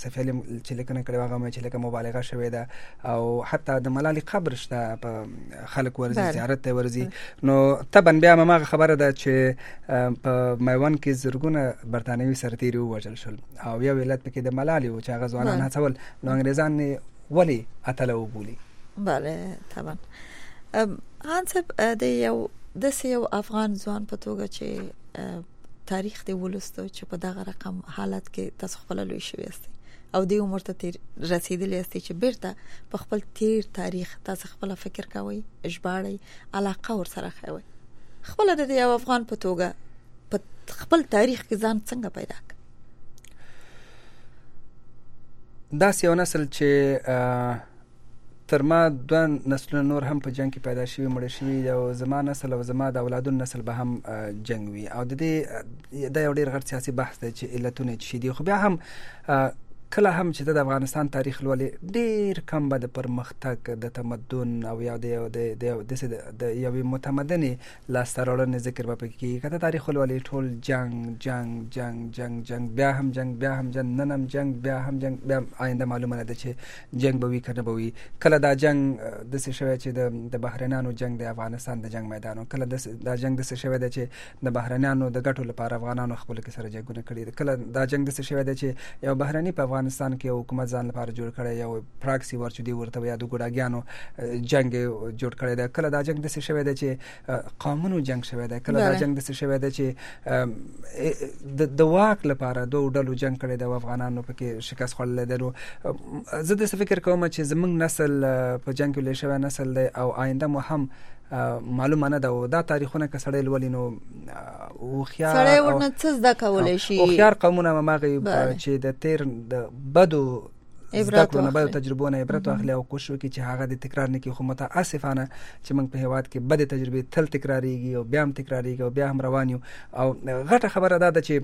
صفیل چې لیکنه کړې هغه چې لکه مبالغه شوې ده او حتی د ملالي قبر شته په خلک ورزي زیارت ته ورزي نو طبعا بیا ما خبره ده چې په میوان کې زرګونه برتانوي سرتیري ووژل شول او یو ولایت پکې د ملالي او چې هغه ځوانان هڅول نو انګريزان ولی اتله وبولي. بله طبعا هانڅ د یو د یو افغان ځوان په توګه چې تاریخ دی ولستو چې په دغه رقم حالت کې تاسو خپل لوي شوی است او د عمر ته تیر رسیدلی است چې بیرته په خپل تیر تاریخ تاسو خپل فکر کوئ اجباري علاقه ور سره خوي خپل د یو افغان په توګه په خپل تاریخ کې ځان څنګه پیدا کړ؟ دا یو نسل چې تر ما دوه نسلونه نور هم په جنگ کې پیدا شوي مړ شوي او زما نسل او زما د اولادونو نسل به هم جنگ وي او د دې د یو ډېر غټ سیاسي بحث دی چې علتونه چې دي خو بیا هم کله هم چې د افغانستان تاریخ لولي ډیر کم به د پرمختګ د تمدن او یا د د د یو متمدن لاسترولن ذکر به پکې کته تاریخ لولي ټول جنگ جنگ جنگ جنگ جنگ بیا هم جنگ بیا هم جنگ ننم جنگ بیا هم جنگ بیا آینده معلومه ده چې جنگ به وی کنه به وی کله دا جنگ د څه شوی چې د بحرینانو جنگ د افغانستان د جنگ میدان کله دا جنگ د څه شوی ده چې د بحرینانو د ګټو لپاره افغانانو خپل کې سره جنگونه کړي کله دا جنگ د څه شوی ده چې یو بحرینی په افغانستان کې حکومت ځان لپاره جوړ کړی یو پراکسی ورچ دی ورته یا د ګډاګیانو جنگ جوړ کړی دا کله دا جنگ د څه شوی دی چې قومونو جنگ شوی دی کله دا جنگ د څه شوی دی چې د واک لپاره دوه ډلو جنگ کړی دی افغانانو پکې شکست خوړل دي نو زه د فکر کوم چې زمنګ نسل په جنگ کې لشي نسل دی او آینده مو هم معلومه نه ده دا تاریخونه که سړی لولینو او خيار سړی ورنه څه زده کولای شي او خيار قومونه ماغه چې د تیر د بدو عبرت نه بدو تجربونه عبرت اخلي او کوشش وکړي چې هغه د تکرار نه کوي خو متاسفانه چې موږ په هواد کې بد تجربه تل تکراریږي او بیا هم تکراریږي او بیا هم روان یو او غټه خبره ده چې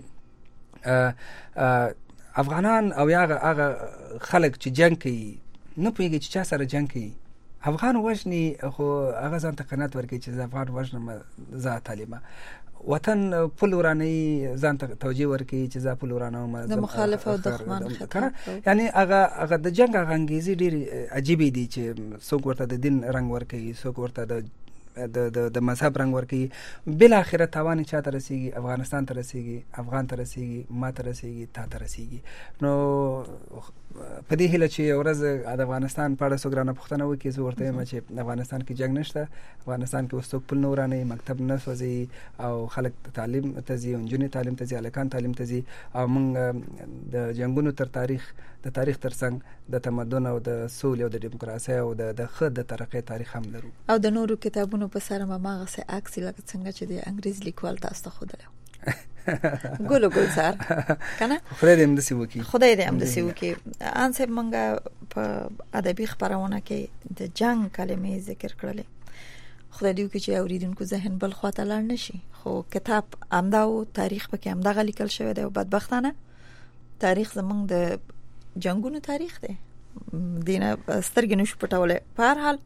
افغانان او هغه خلک چې جنگ کوي نه پوهیږي چې چا سره جنگ کوي افغان وژني خو هغه ځان ته قناعت ورکړي چې افغان وژنه ذات تعلیمه وطن پل ورانی ځان ته توجیه ورکړي چې ځا پل ورانه د مخالف او دښمن خطر یعنی هغه هغه د جنگ غنګیزي ډیر عجیب دي چې څوک ورته د دین رنگ ورکړي څوک ورته د د د مذهب رنگ ورکړي بل اخره توان چا ته رسیږي افغانستان ته رسیږي افغان ته رسیږي ما ته رسیږي تا ته رسیږي نو په دې هله چې ورځ د افغانستان په اړه سګرانه پښتنه وکي زه ورته ما چې افغانستان کې جنگ نشته افغانستان کې وستوک پل نورانه مکتب نه سوځي او خلک تعلیم تزي انجونی تعلیم تزي الکان تعلیم تزي او موږ د جنگونو تر تاریخ د تاریخ ترڅنګ د تمدن او د سولې او د دیموکراسي او د خد د ترقې تاریخ هم لرو او د نورو کتابونو په سره ما غسه عکس لکه څنګه چې د انګريز لیکوال تاسو ته خودلو ګولو ګول سر کنه خدای دې امدسي وکي خدای دې امدسي وکي ان سه منګه په ادبي خبرونه کې د جنگ کلمې ذکر کړلې خدای دې وکي چې اوریدونکو ذهن بل خواته لاړ نشي خو کتاب امداو تاریخ پکې امدغه لیکل شوی دی او بدبختانه تاریخ زمونږ د جنگونو تاریخ دی دینه سترګې نشو پټولې په هر حال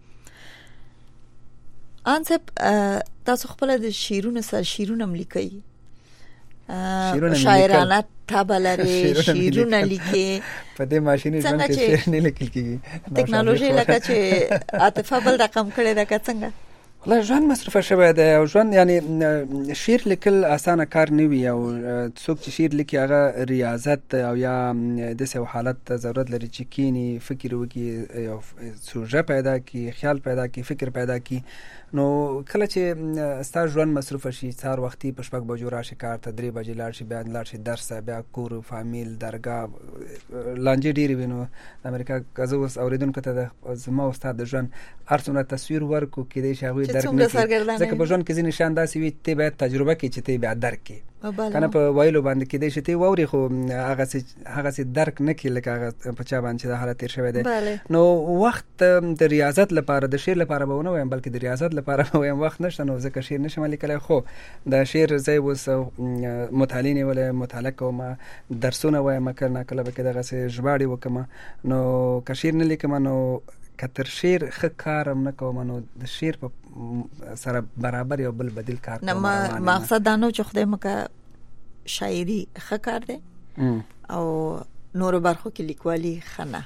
انسب تاسو خپل د شیرونو سر شیرونه ملي شاعرانه تابلره شیرونه لیکي په دې ماشيني ژوند کې شعر نه لیکل کیږي ټکنالوژي لکه چې عاطفه بل رقم کړي دا څنګه لا ژوند مصرف شوی دی او ژوند یعنی شعر لیکل اسانه کار نه وي او څوک چې شعر لیکي هغه ریاضت او یا د څه حالت ضرورت لري چې کینی فکر وکي او سوژه پیدا کی خیال پیدا کی فکر پیدا کی نو کله چې ستاسو ژوند مصرف شي څار وختي پښپک بجو راشي کار ته درې بجې لاړ شي بیا لاړ شي درس بیا کور فامیل درګه لانجه ډیری وینو د امریکا غزوس اوریدونکو ته زما استاد د ژوند ارڅونه تصویر ورکو کې دی شاوی درک نه ځکه په ژوند کې ځینې شان داسې وي ته به تجربه کې چې ته به درک کې کنه په وایلو باندې کې دی چې ته ووري خو هغه څه هغه څه درک نه کې لکه هغه په چا باندې د حالت تیر شوی دی نو وخت د ریاضت لپاره د شعر لپاره به نه وایم بلکې د ریاضت لپاره وایم وخت نشته نو ځکه شعر نشم لیکلای خو د شعر زې وس مطالعه نه ولا مطالعه کوم درسونه وایم کله کله به دغه څه ژباړي وکم نو کشیر نه لیکم نو کتر شعر خ کارم نه کوم نو د شعر په سره برابر یو بل بدیل کار کوم نه مقصد دا نو چې خدای مکه شاعري خ کار دی او نور برخو کې لیکوالي خنه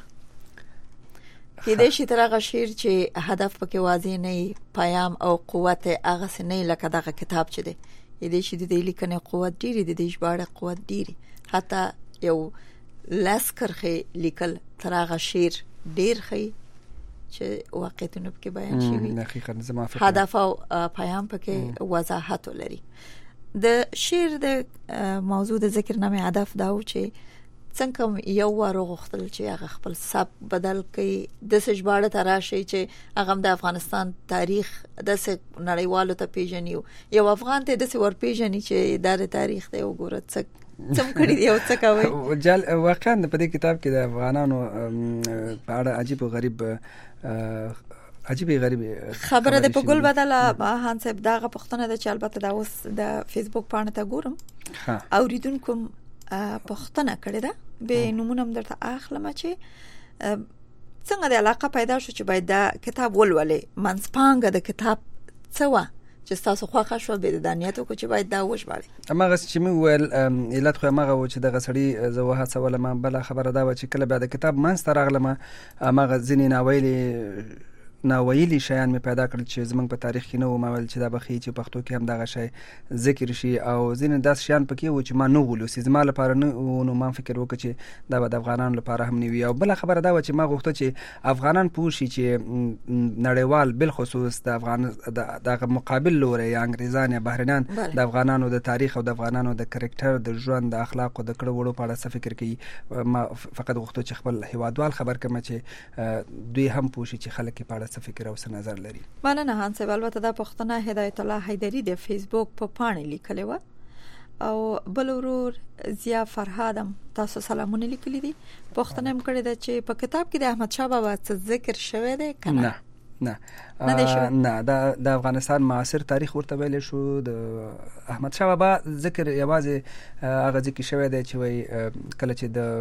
کې د شي ترغه شعر چې هدف پکې واضح نه پیام او قوت هغه سنې لکه دغه کتاب چي دی د شي د لیکنې قوت ډیری د دې ژباړه قوت ډیری حتی یو لاسکرخه لیکل ترغه شعر ډیر خي چې واقعیتونه پکې بیان شي حقیقت زما فکر هدف او پیام پکې وضاحت لري د شعر د موضوع د ذکر نامه هدف دا و چې څنګه یو واره غوښتل چې هغه خپل سب بدل کړي د سجباړه تراشي چې هغه د افغانستان تاریخ د نړیوالو ته پیژنیو یو افغان ته د ور پیژني چې د تاریخ ته وګورئ څه څم کړی دی او څه کوي جل واقعا په دې کتاب کې د افغانانو په اړه عجیب او غریب عجیب غریب خبره د په ګل بدله هان صاحب داغه پښتنه د چالبته د اوس د فیسبوک باندې تا ګورم اوریدونکو پښتنه کړی دا به نمونه هم درته اخلم چې څنګه د علاقه پیدا شو چې باید دا کتاب ولولې منځپانګه د کتاب څه و چې تاسو خوښه شو به د دانیاتو کو چې باید دا وژبالي اماغه چې مې ویل علت خو اماغه و چې دغه سړی زوه هڅه ولما بل خبره دا و چې کله بعد کتاب منځ ترغلم اماغه ځینې ناویلي ناویلي شیان می پیدا کړل چې زمنګ په تاریخ کې نو ماول چې دا بخي چې پښتو کې هم دغه شی ذکر شي او ځینې داس شیان پکې و چې ما نو ولوسي زما لپاره نو ما فکر وکړ چې دا د افغانانو لپاره هم نیوي او بل خبره دا و چې ما غوښته چې افغانان پوښي چې نړیوال بل خصوص د افغان د مقابل لوري یا انګریزان یا بهرنیان د افغانانو د تاریخ او د افغانانو د کریکټر د ژوند د اخلاق او د کړه وړو په اړه څه فکر کوي ما فقط غوښته چې خپل هیوادوال خبر کړم چې دوی هم پوښي چې خلک په اړه څه فکر او څه نظر لري مننه هان صاحب البته د پښتنه هدایت الله حیدری د فیسبوک په پاڼه لیکلی و او بل ورور زیا فرهادم تاسو سلامونه لیکلي دي پښتنه هم کړی د چې په کتاب کې د احمد شاه بابا څه ذکر شوی دی کنه نه نه نه دا د افغانستان معاصر تاریخ ورته ویل شو د احمد شاه بابا ذکر یوازې هغه ذکر شوی دی چې وای کله چې د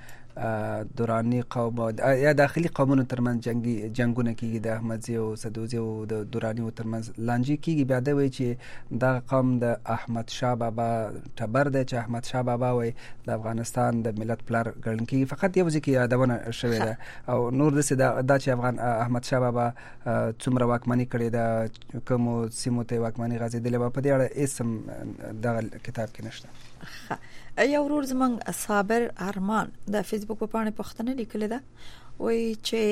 دورانی قوم یا داخلي قومونو ترمنځ جنگي جنگونه کیږي د احمدزي او سدوزي او د دورانی ترمنځ لانجې کیږي بیا دا وایي چې دا قوم د احمد شاه بابا تبر دی چې احمد شاه بابا وایي د افغانستان د ملت پلار ګڼل کیږي فقط یو ځکه یادونه شوې ده او نور دسه دا چې افغان احمد شاه بابا څومره واکمني کړې ده کوم سیمو ته واکمني غځېدلې و په دې اړه اسم د کتاب کې نشته یو ورور زمنګ صابر ارمان د فیسبوک په پاڼه پښتنه لیکل ده وای چې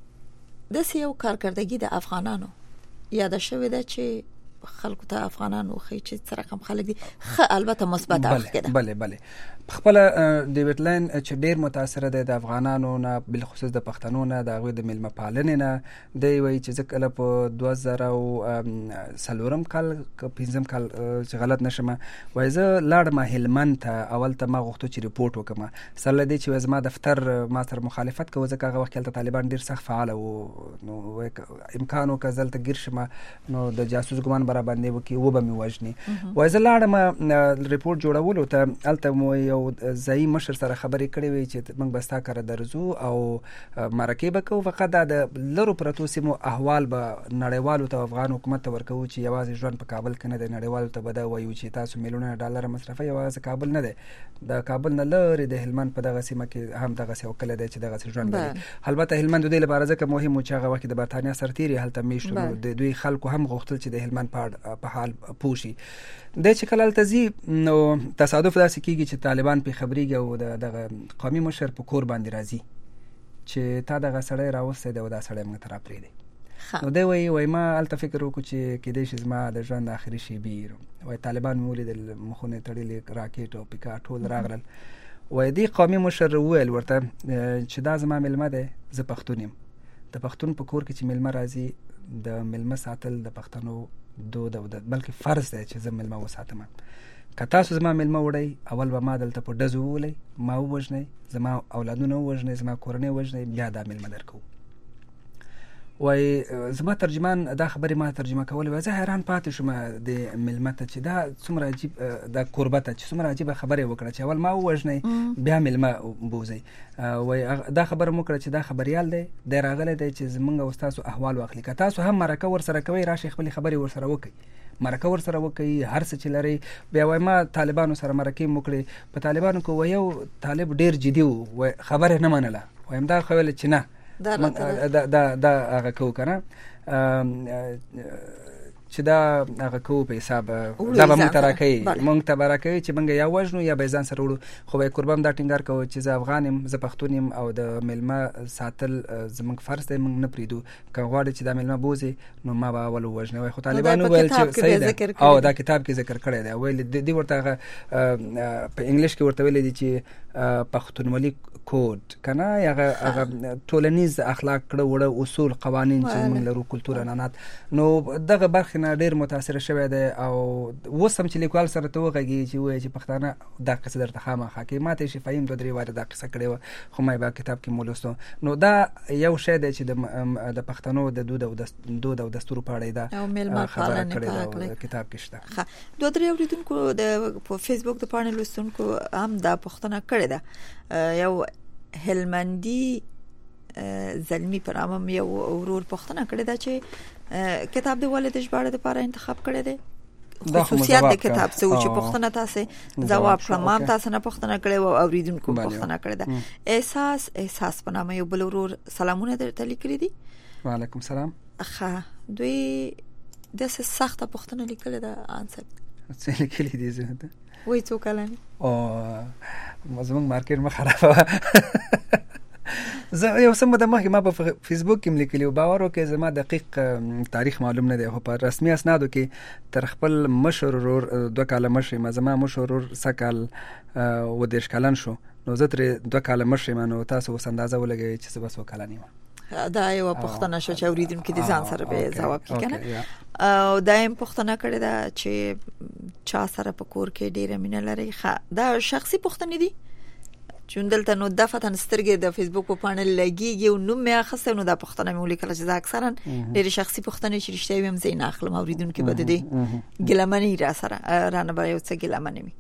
د سیو کارکردګي د افغانانو یاد شوی ده چې خلکو ته افغانانو خو چې څه رقم خلک دي خ البته مثبت اړخ کده بله بله خپل ډیوډ لاین چې ډیر متاثر ده د افغانانو نه بل خصوص د پښتنو نه د غوې د ملما پالنې نه دی وای چې ځکه په دوه زره او سلورم کال پنځم کال چې غلط نشم وای زه لاړم هلمند ته اول ته ما غوښتو چې ریپورت وکم سره دې چې زما دفتر ما سره مخالفت کوي ځکه هغه وخت کې طالبان ډیر سخت فعال او نو امکانو کزل ته ګیر شمه نو د جاسوس ګمان برابر باندې وکي و به می وژني وای زه لاړم ریپورت جوړولو ته الته مو یو ځای مشر سره خبرې کړې وي چې موږ بستا کار درځو او مرکه به کوو فقط د لرو پرتو سیمو احوال به نړیوالو ته افغان حکومت ته ورکو چې یوازې ژوند په کابل کې نه د نړیوالو ته بده وایو چې تاسو میلیونه ډالر مصرفه یوازې کابل نه ده د کابل نه لري د هلمند په دغه سیمه کې هم دغه څه وکړه دی چې دغه ژوند لري البته هلمند د لپاره ځکه مهم چې هغه وخت د برتانیا سرتیري هلته میشتو د دوی خلکو هم غوښتل چې د هلمند په حال پوشي د چې کله تزي نو تصادف داسې کیږي چې طالبان په خبريږي او د قومي مشر په کور باندې راځي چې تا دغه سړی راوسته دی او دا سړی موږ تر پرې دی نو دی وای وای ما الته فکر وکړ چې کې دې شي زما د ژوند اخري شي بیر وای طالبان مولید المخونه تړلې راکټ او پکا ټول راغلل وای دی قومي مشر ویل ورته چې دا زما ملمه ده زه پښتون یم د پښتون په کور کې چې ملمه راځي د ملمه ساتل د پښتنو دود او بلکې فرض دی چې زه ملمه وساتم که تاسو زما ملمه وړئ اول به ما دلته په ډزو ولئ ما ووژنئ زما اولادونه ووژنئ زما کورنۍ ووژنئ بیا دا ملمه درکوو وای زما ترجمان دا خبرې ما ترجمه کول وای زه حیران پاتې شوم د ملمت چې دا څومره عجیب د قربت چې څومره عجیب خبره وکړه چې اول ما وژنې بیا ملمه بوزي وای دا خبره مو کړه چې دا خبريال دی د راغله دی چې زمونږ استاد احوال واخلي که تاسو هم مرکه ور سره کوي راشي خپل خبري ور سره وکي مرکه ور سره وکي هر څه چې لري. بیا وای ما طالبانو سره مرکه وکړي په طالبانو کې وایو طالب ډیر جدي و خبره نه منله وایم دا خو ول چې نه دا دا دا هغه کو کنه چې دا هغه کو په حساب دا به مونږ تراکي مونږ ته براکي چې مونږ یا وژنو یا به ځان سره وړو. خو به قربان دا ټینګار کوي چې زه افغان یم زه پښتون یم او د ملما ساتل زمونږ فرض دی مونږ نه پریدو که غواړي چې دا ملما بوزي نو ما به اول وژنو وای. خو طالبانو ویل چې صحیح ده او دا کتاب کې ذکر کړی دی ویل دی ورته په انګلیش کې ورته ویل دي چې پښتونولي کوډ کنه هغه ټولنیز اخلاق کړه وړه اصول قوانین چې موږ لرو کلتور انانات نو دغه برخه نه ډیر متاثر شوی دی او وسم چې لیکوال سره ته وغږی چې وایي چې پښتانه دا قصه درته خامخا کې ماته شي فهم دوه درې واره دا قصه کړې و خو مې با کتاب کې مولوستو. نو دا یو شی دی چې د پښتنو د دود او د دود او دستور په اړه دا او ملما پالنه په کتاب کې شته. دوه درې اوریدونکو د په فیسبوک د پاڼې لوستونکو هم دا پښتنه کړې ده. یو هلمندی زلمی پر امم یو ورور پښتنه کړی دا چې کتاب د والد ژباړه لپاره انتخاب کړی دی. خصوصیات د کتاب څه و چې پښتنه تاسو جواب کړم تاسو نه پښتنه کړی او اوریدونکو پښتنه کړی دا. احساس احساس په نامه یو بل ورور سلامونه درته لیکلي دي. وعلیکم سلام. ښه دوی د سخته پښتنه لیکل دا انسر څه لیکلي دي زه وای څو کلن او مزمن مارکیټ ما خرابه زه یو سم د مخکې ما په فیسبوک کې لیکلی او باور وکړئ زما دقیق تاریخ معلوم نه دی خو په رسمي اسنادو کې تر خپل مشر ورور دوه کاله مشر ما زما مشر ورور سکل و دیش کلن شو نو زه تر دوه کاله مشر ما نو تاسو وس اندازه ولګی چې بس وکاله نیمه دا یو پښتنه شو چې اوریدونکو د ځان سره به جواب کی کنه او دایم پښتنه کړی دا چې چا سره په کور کې ډیره مینه لري. ښه دا شخصي پښتنه دي چوندلته نو د فتن سترګې د فیسبوک په پاڼه لګیږي او نو مې اخسته نو د پښتنه مې ولیکل چې اکثرا ډېر شخصي پښتنه چې رښتیا ویم زین اخلم اوریدونکو بده دي ګلمنی را سره رانه به یو څه ګلمنی می.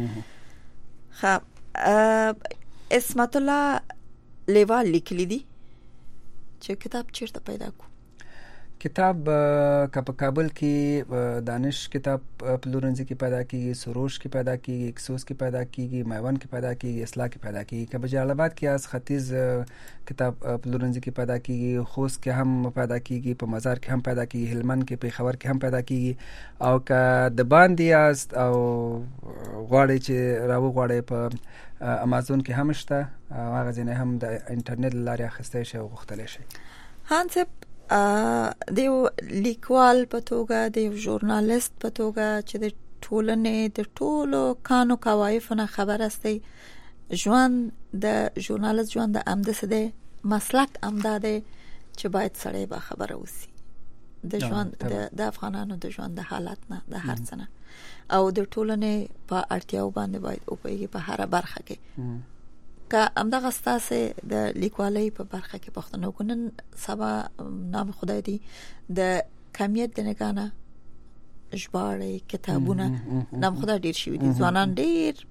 ښه اسمت الله لیوال لیکلی دي چې کتاب چیرته پیدا کو. کتاب په کابل کې دانش کتاب پلورنځي کې پیدا کیږي سروش کې پیدا کیږي اکسوس کې پیدا کیږي میوان کې پیدا کیږي اصلاح کې پیدا کیږي کبه جلال آباد کې از ختیز کتاب پلورنځي کې پیدا کیږي خوست کې هم پیدا کیږي په مزار کې هم پیدا کیږي هلمند کې پیښور کې هم پیدا کیږي او که د باندې است او غواړي چې راو غواړي په امازون کې هم شته هغه ځنه هم د انټرنیټ لارې اخیستل شي او غوښتل شي. هانسپ د یو لیکوال په توګه د یو ژورنالیست په توګه چې د ټولنې د ټولو کانو کوایفونه خبر استي ژوند د ژورنالیست ژوند د امده سده مسلک امداده چې باید سړی به خبره وسی د ژوند د افغانانو د ژوند د حالت نه د هر څه نه او د ټولنې په اړتیاو باندې باید او په هر برخه کې که امدغه ستاسه د لیکوالۍ په برخه کې پښتنو کنن سبا نام خدای دی د کمیت د نگانه ژباړې کتابونه نام خدای ډیر شي دي ځوانان ډیر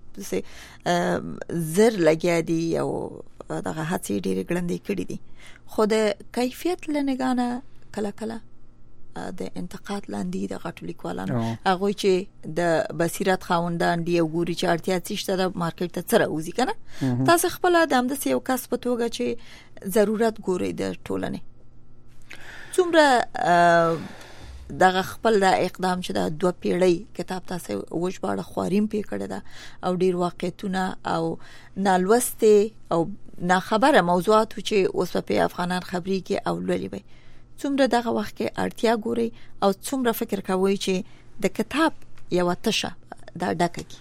زر لګیا دي او دغه هڅې ډیر ګړندې کړې دي خو د کیفیت لنګانه کله کله د انتقاد لاندې د غټو لیکوالانو هغه چې د بصیرت خاوندان دی او ګوري چې اړتیا څه شته د مارکیټ ته سره وځي کنه تاسو خپل د امده یو کس په توګه چې ضرورت ګوري د ټولنې څومره دغه خپل د اقدام چې د دوه پیړۍ کتاب تاسو وژباړه خواریم پی کړی دا او ډیر واقعیتونه او نالوسته او ناخبره موضوعات چې اوس په افغانان خبري کې او لولي وي څومره دغه وخت کې اړتیا ګوري او څومره فکر کوي چې د کتاب یو تشه دا ډکه کی.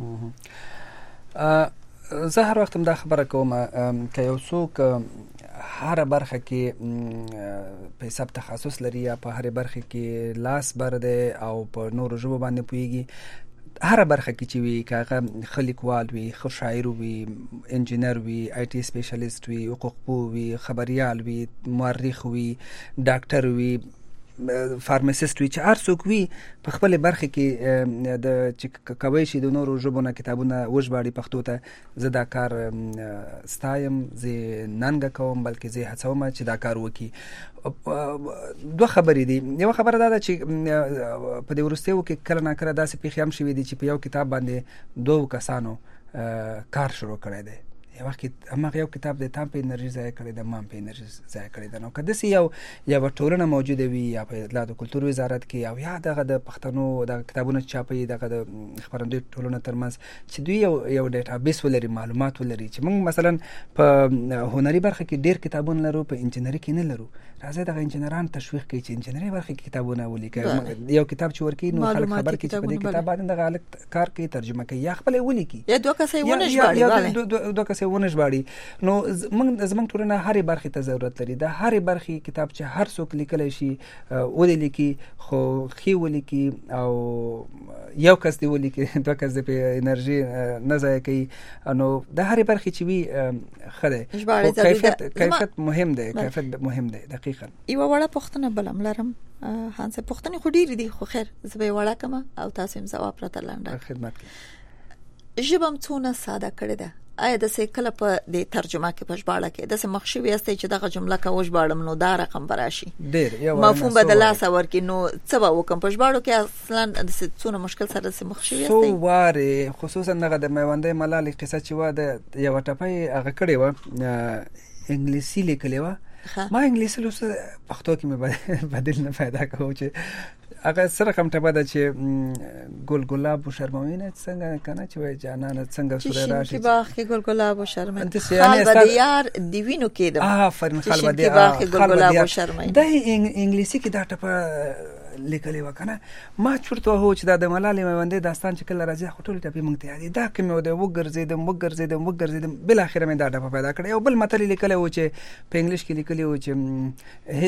زه هر وخت دا خبره کوم که یو څوک هر برخه کې په حساب تخصص لري یا په هر برخه کې لاس برده او په نورو ژبو باندې پويږي هر برخه کې چې وي کاغه خلیکوال وي خو شاعر وي انجینر وي آی ټي سپیشلیست وي حقوق پوه وي خبريال وي مؤرخ وي ډاکټر وي فارماسیست وي چې هر څوک وي په خپل برخه کې د چې کوي شي د نورو ژبونو کتابونه وژباړي پښتو ته زه دا کار ستایم زه ننګه کوم بلکې زه هڅوم چې دا کار وکړي دوه خبرې دي یو خبره دا ده چې په دې وروستیو کې کله نه کله داسې پیښې هم شوي دي چې په یو کتاب باندې دوه کسانو کار شروع کړی دی یو وخت هماغه یو کتاب د تام په انرژي ځای کړی د مام په انرژي ځای کړی د نو کده سي یو یو ټولنه موجوده وي یا په اطلاعات او کلتور وزارت کې او یا دغه د پښتنو د کتابونو چاپي دغه د خبرندوی ټولنه ترمنځ چې دوی یو یو ډیټابیس ولري معلومات ولري چې موږ مثلا په هنري برخه کې ډیر کتابونه لرو په انجنیری کې نه لرو راځي دغه انجنیران تشویق کوي چې انجنیری برخه کې کتابونه ولیکي یو کتاب چې ورکی نو خلک خبر کوي چې په دې کتاب باندې دغه الګ کار کوي ترجمه کوي یا خپل ولیکي یا دوه کسې ونه ژباړي دوه کسې ونه ژباړي نو موږ زمونږ ټولنه هرې برخې ته ضرورت لري د هرې برخې کتاب چې هر څوک لیکلی شي ولیکي خو ښې ولیکي او یو کس دی ولیکي دوه کس دی په انرژي نه ضایع کوي نو د هرې برخې چې وي ښه دی کیفیت کیفیت مهم دی کیفیت مهم دی دقیقاً یوه وړه پوښتنه بل هم لرم هانسه پوښتنې خو ډېرې دي خو خیر زه به یې وړه کړم او تاسو هم ځواب راته لنډه خدمت کوي ژبه هم څونه ساده کړې ده آیا داسې کله په دې ترجمه کې په ژباړه کې داسې مخ شوي یاستئ چې دغه جمله که وژباړم نو دا رقم به راشي ډېر مفهوم به د لاسه ورکړي نو څه به وکړم په ژباړو کې اصلا داسې څونه مشکل سره داسې مخ شوي یاستئ څو وارې خصوصا دغه د میوندۍ ملالې قصه چې وه د یوه ټپۍ هغه کړې وه انګلیسي لیکلې وه ما انګلیسي لوسته پښتو کې مې بدل نه پیدا کوو چې هغه سره کوم ټپه ده چې ګل ګلاب و شرموي نه څنګه کنه چې وای جانانه څنګه سوره راشي چې باغ کې ګل ګلاب و شرموي خال به یار دیوینو کېدم آفرین خال به دی باغ کې ګل ګلاب و شرموي د انګلیسي کې دا ټپه لیکلې وکنه ما چورته هو چې دا د ملالې میوندې داستان چې کله راځي خو ټول ټپې مونږ ته یادې دا کوم یو د وګرځیدم وګرځیدم وګرځیدم بل اخر مې دا ټپه پیدا کړې او بل متل لیکلی و چې په انګلیش کې لیکلی و چې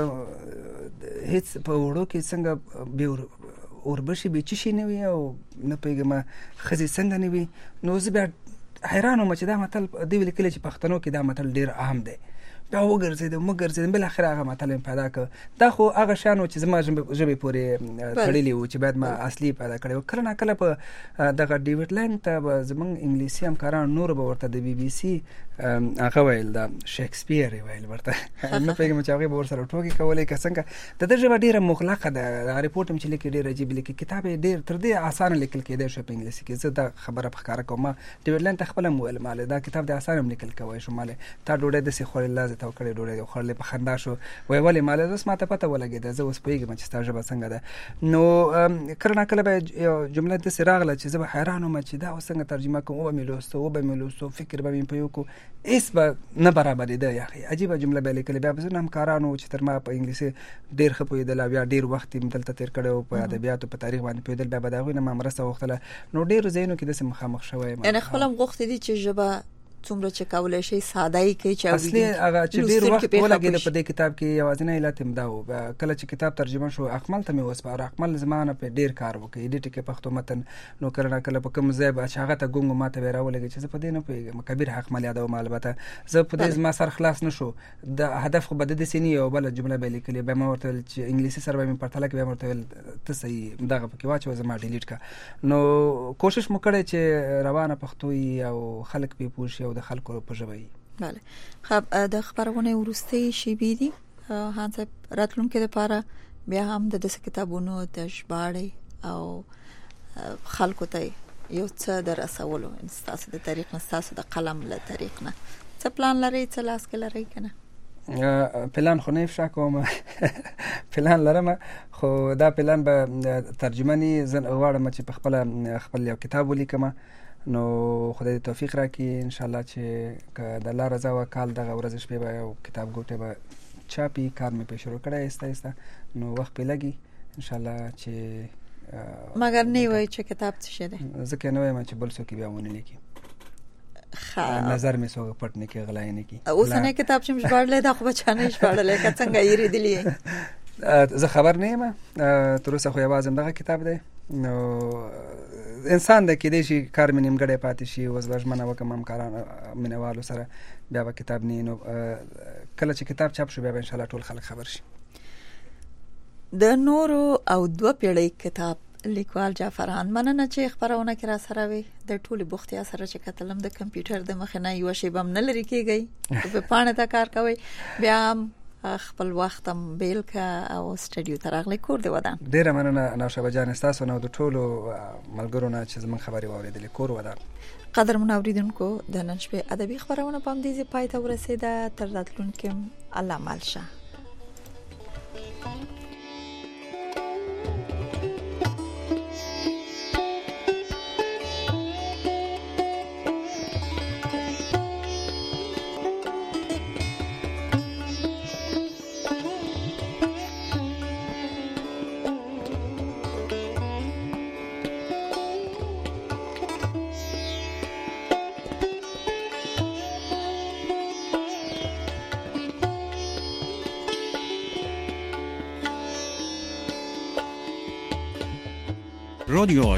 هیڅ هیڅ په وړو کې څنګه به اوربشي به چی شي نه وي او نه پیګم خزي څنګه نه وي نو زه بیا حیران وم چې دا متل دی لیکلی چې پښتنو کې دا متل ډیر عام دی دا وګرځیدم وګرځیدم بل اخر هغه متل پیدا کړ دا خو هغه شانو چې زما ژبې پورې تړلي و چې باید ما اصلي پیدا کړی کله نه کله په دغه ډیوډ لاین ته زمونږ انګلیسي همکاران نور به ورته د بي بي سي هغه ویل دا شیکسپیر ویل ورته نه پیګم چې هغه به ورسره ټوکې کولې که څنګه د دې ژبه ډیره مغلقه ده ریپورټ هم چې لیکي ډیر عجیب لیکي کتاب ډیر تر دې اسانه لیکل کېدای شي په انګلیسي کې زه دا خبره په ښکاره کوم ډیوډ لاین ته خپل مویل مال دا کتاب د اسانه لیکل کوي شو مال تا ډوډۍ د سي خورل لازم تا کړې ډوډۍ خورلې په خندا شو وای ولې مال زه ماته پته ولګېده زه اوس پوهېږم چې ستا ژبه څنګه ده نو کله نه کله به یو جمله داسې راغله چې زه به حیران وم چې دا اوس څنګه ترجمه کوم وبه مې لوسته وبه مې لوسته فکر به مې په یو کو هېڅ به نه برابرېده یاخي عجیبه جمله به لیکلې بیا به زه همکارانو چې تر ما په انګلیسي ډېر ښه پوهېدل او بیا ډېر وخت یې دلته تېر کړی و په ادبیاتو په تاریخ باندې پوهېدل بیا به د هغوی نه ما مرسته غوښتله نو ډېرو ځایونو کې داسې مخامخ شوی یم یعنې خپله هم غوښتې دي چې ژبه څومره چې کولی شي ساده یې کوي چې اصلي هغه چې ډېر وخت ولګېده په دې کتاب کې یوازینی علت هم دا و کله چې کتاب ترجمه شو اکمل ته مې وسپاره اکمل زما نه په ډېر کار وکړ ایډیټ کې پښتو متن نو کله نه کله په کوم ځای به چې هغه ته ګونګ ماته به راولګي چې زه په دې نه پوهېږم کبیر اکمل یادوم البته زه په دې زما سر خلاص نه شو د هدف خو به د داسې نه یو بله جمله به یې لیکلې بیا ما ورته ویل چې انګلیسي سره به مې پرتله کړې بیا مې ورته ویل ته صحیح دغه پکې واچوه زما ډیلیټ کړه نو کوشش مو کړی چې روانه پښتو وي او خلک پرې پوه شي او د خلکو په ژبه بله خب د خبرونه وروستي شیبې دي هانسه راتلونکي لپاره بیا هم د داسې کتابونو د ژباړې او خلکو ته یو څه د رسولو ستاسو د طریق نه ستاسو د قلم له طریق نه څه پلان لرئ څه لاس کې لرئ که نه پلان خو نه افشا کوم پلان لرم خو دا پلان به ترجمه نی زه غواړم چې په خپله خپل یو کتاب ولیکم نو خدای توفیق راکړي ان شاء الله چې که د الله رضا و کال دغه ورځ شپې به یو کتاب ګوټه به چاپی کار مې په شروع کړی ایسته ایسته نو وخت په لګي ان شاء الله چې مگر نه وای چې کتاب څه شه ده ځکه نه وایم چې بل څوک بیا ونه لیکي نظر مې سو پټ نه کې غلای نه کی اوس نه کتاب چې مشبړلې دا خو بچانه مشبړلې که څنګه یې ریدلې زه خبر نه یم تر اوسه خو یوازې دغه کتاب دی نو انسان د کېدای شي کار مې نیمګړی پاتې شي اوس به ژمنه وکړم همکارانو مینهوالو سره بیا به کتاب نه نو کله چې کتاب چاپ شو بیا به انشاءالله ټول خلک خبر شي د نورو او دوه پیړۍ کتاب لیکوال جعفران مننه چې خبرونه کې را سره وي د ټولي بوختیا سره چې کتلم د کمپیوټر د مخ نه یو شی بم نه لري کېږي په پانه تا کار کوي بیا خپل وخت هم بیل کا او سټډیو ترغلي کور دی ودان ډیره مننه نوشابه جان تاسو نو د ټولو ملګرو نه چې زمون خبري واوریدل کور ودان قدر منوریدونکو د نن شپه ادبي خبرونه پام دي چې پای ته ورسېده تر راتلونکو الله مالشه رادیو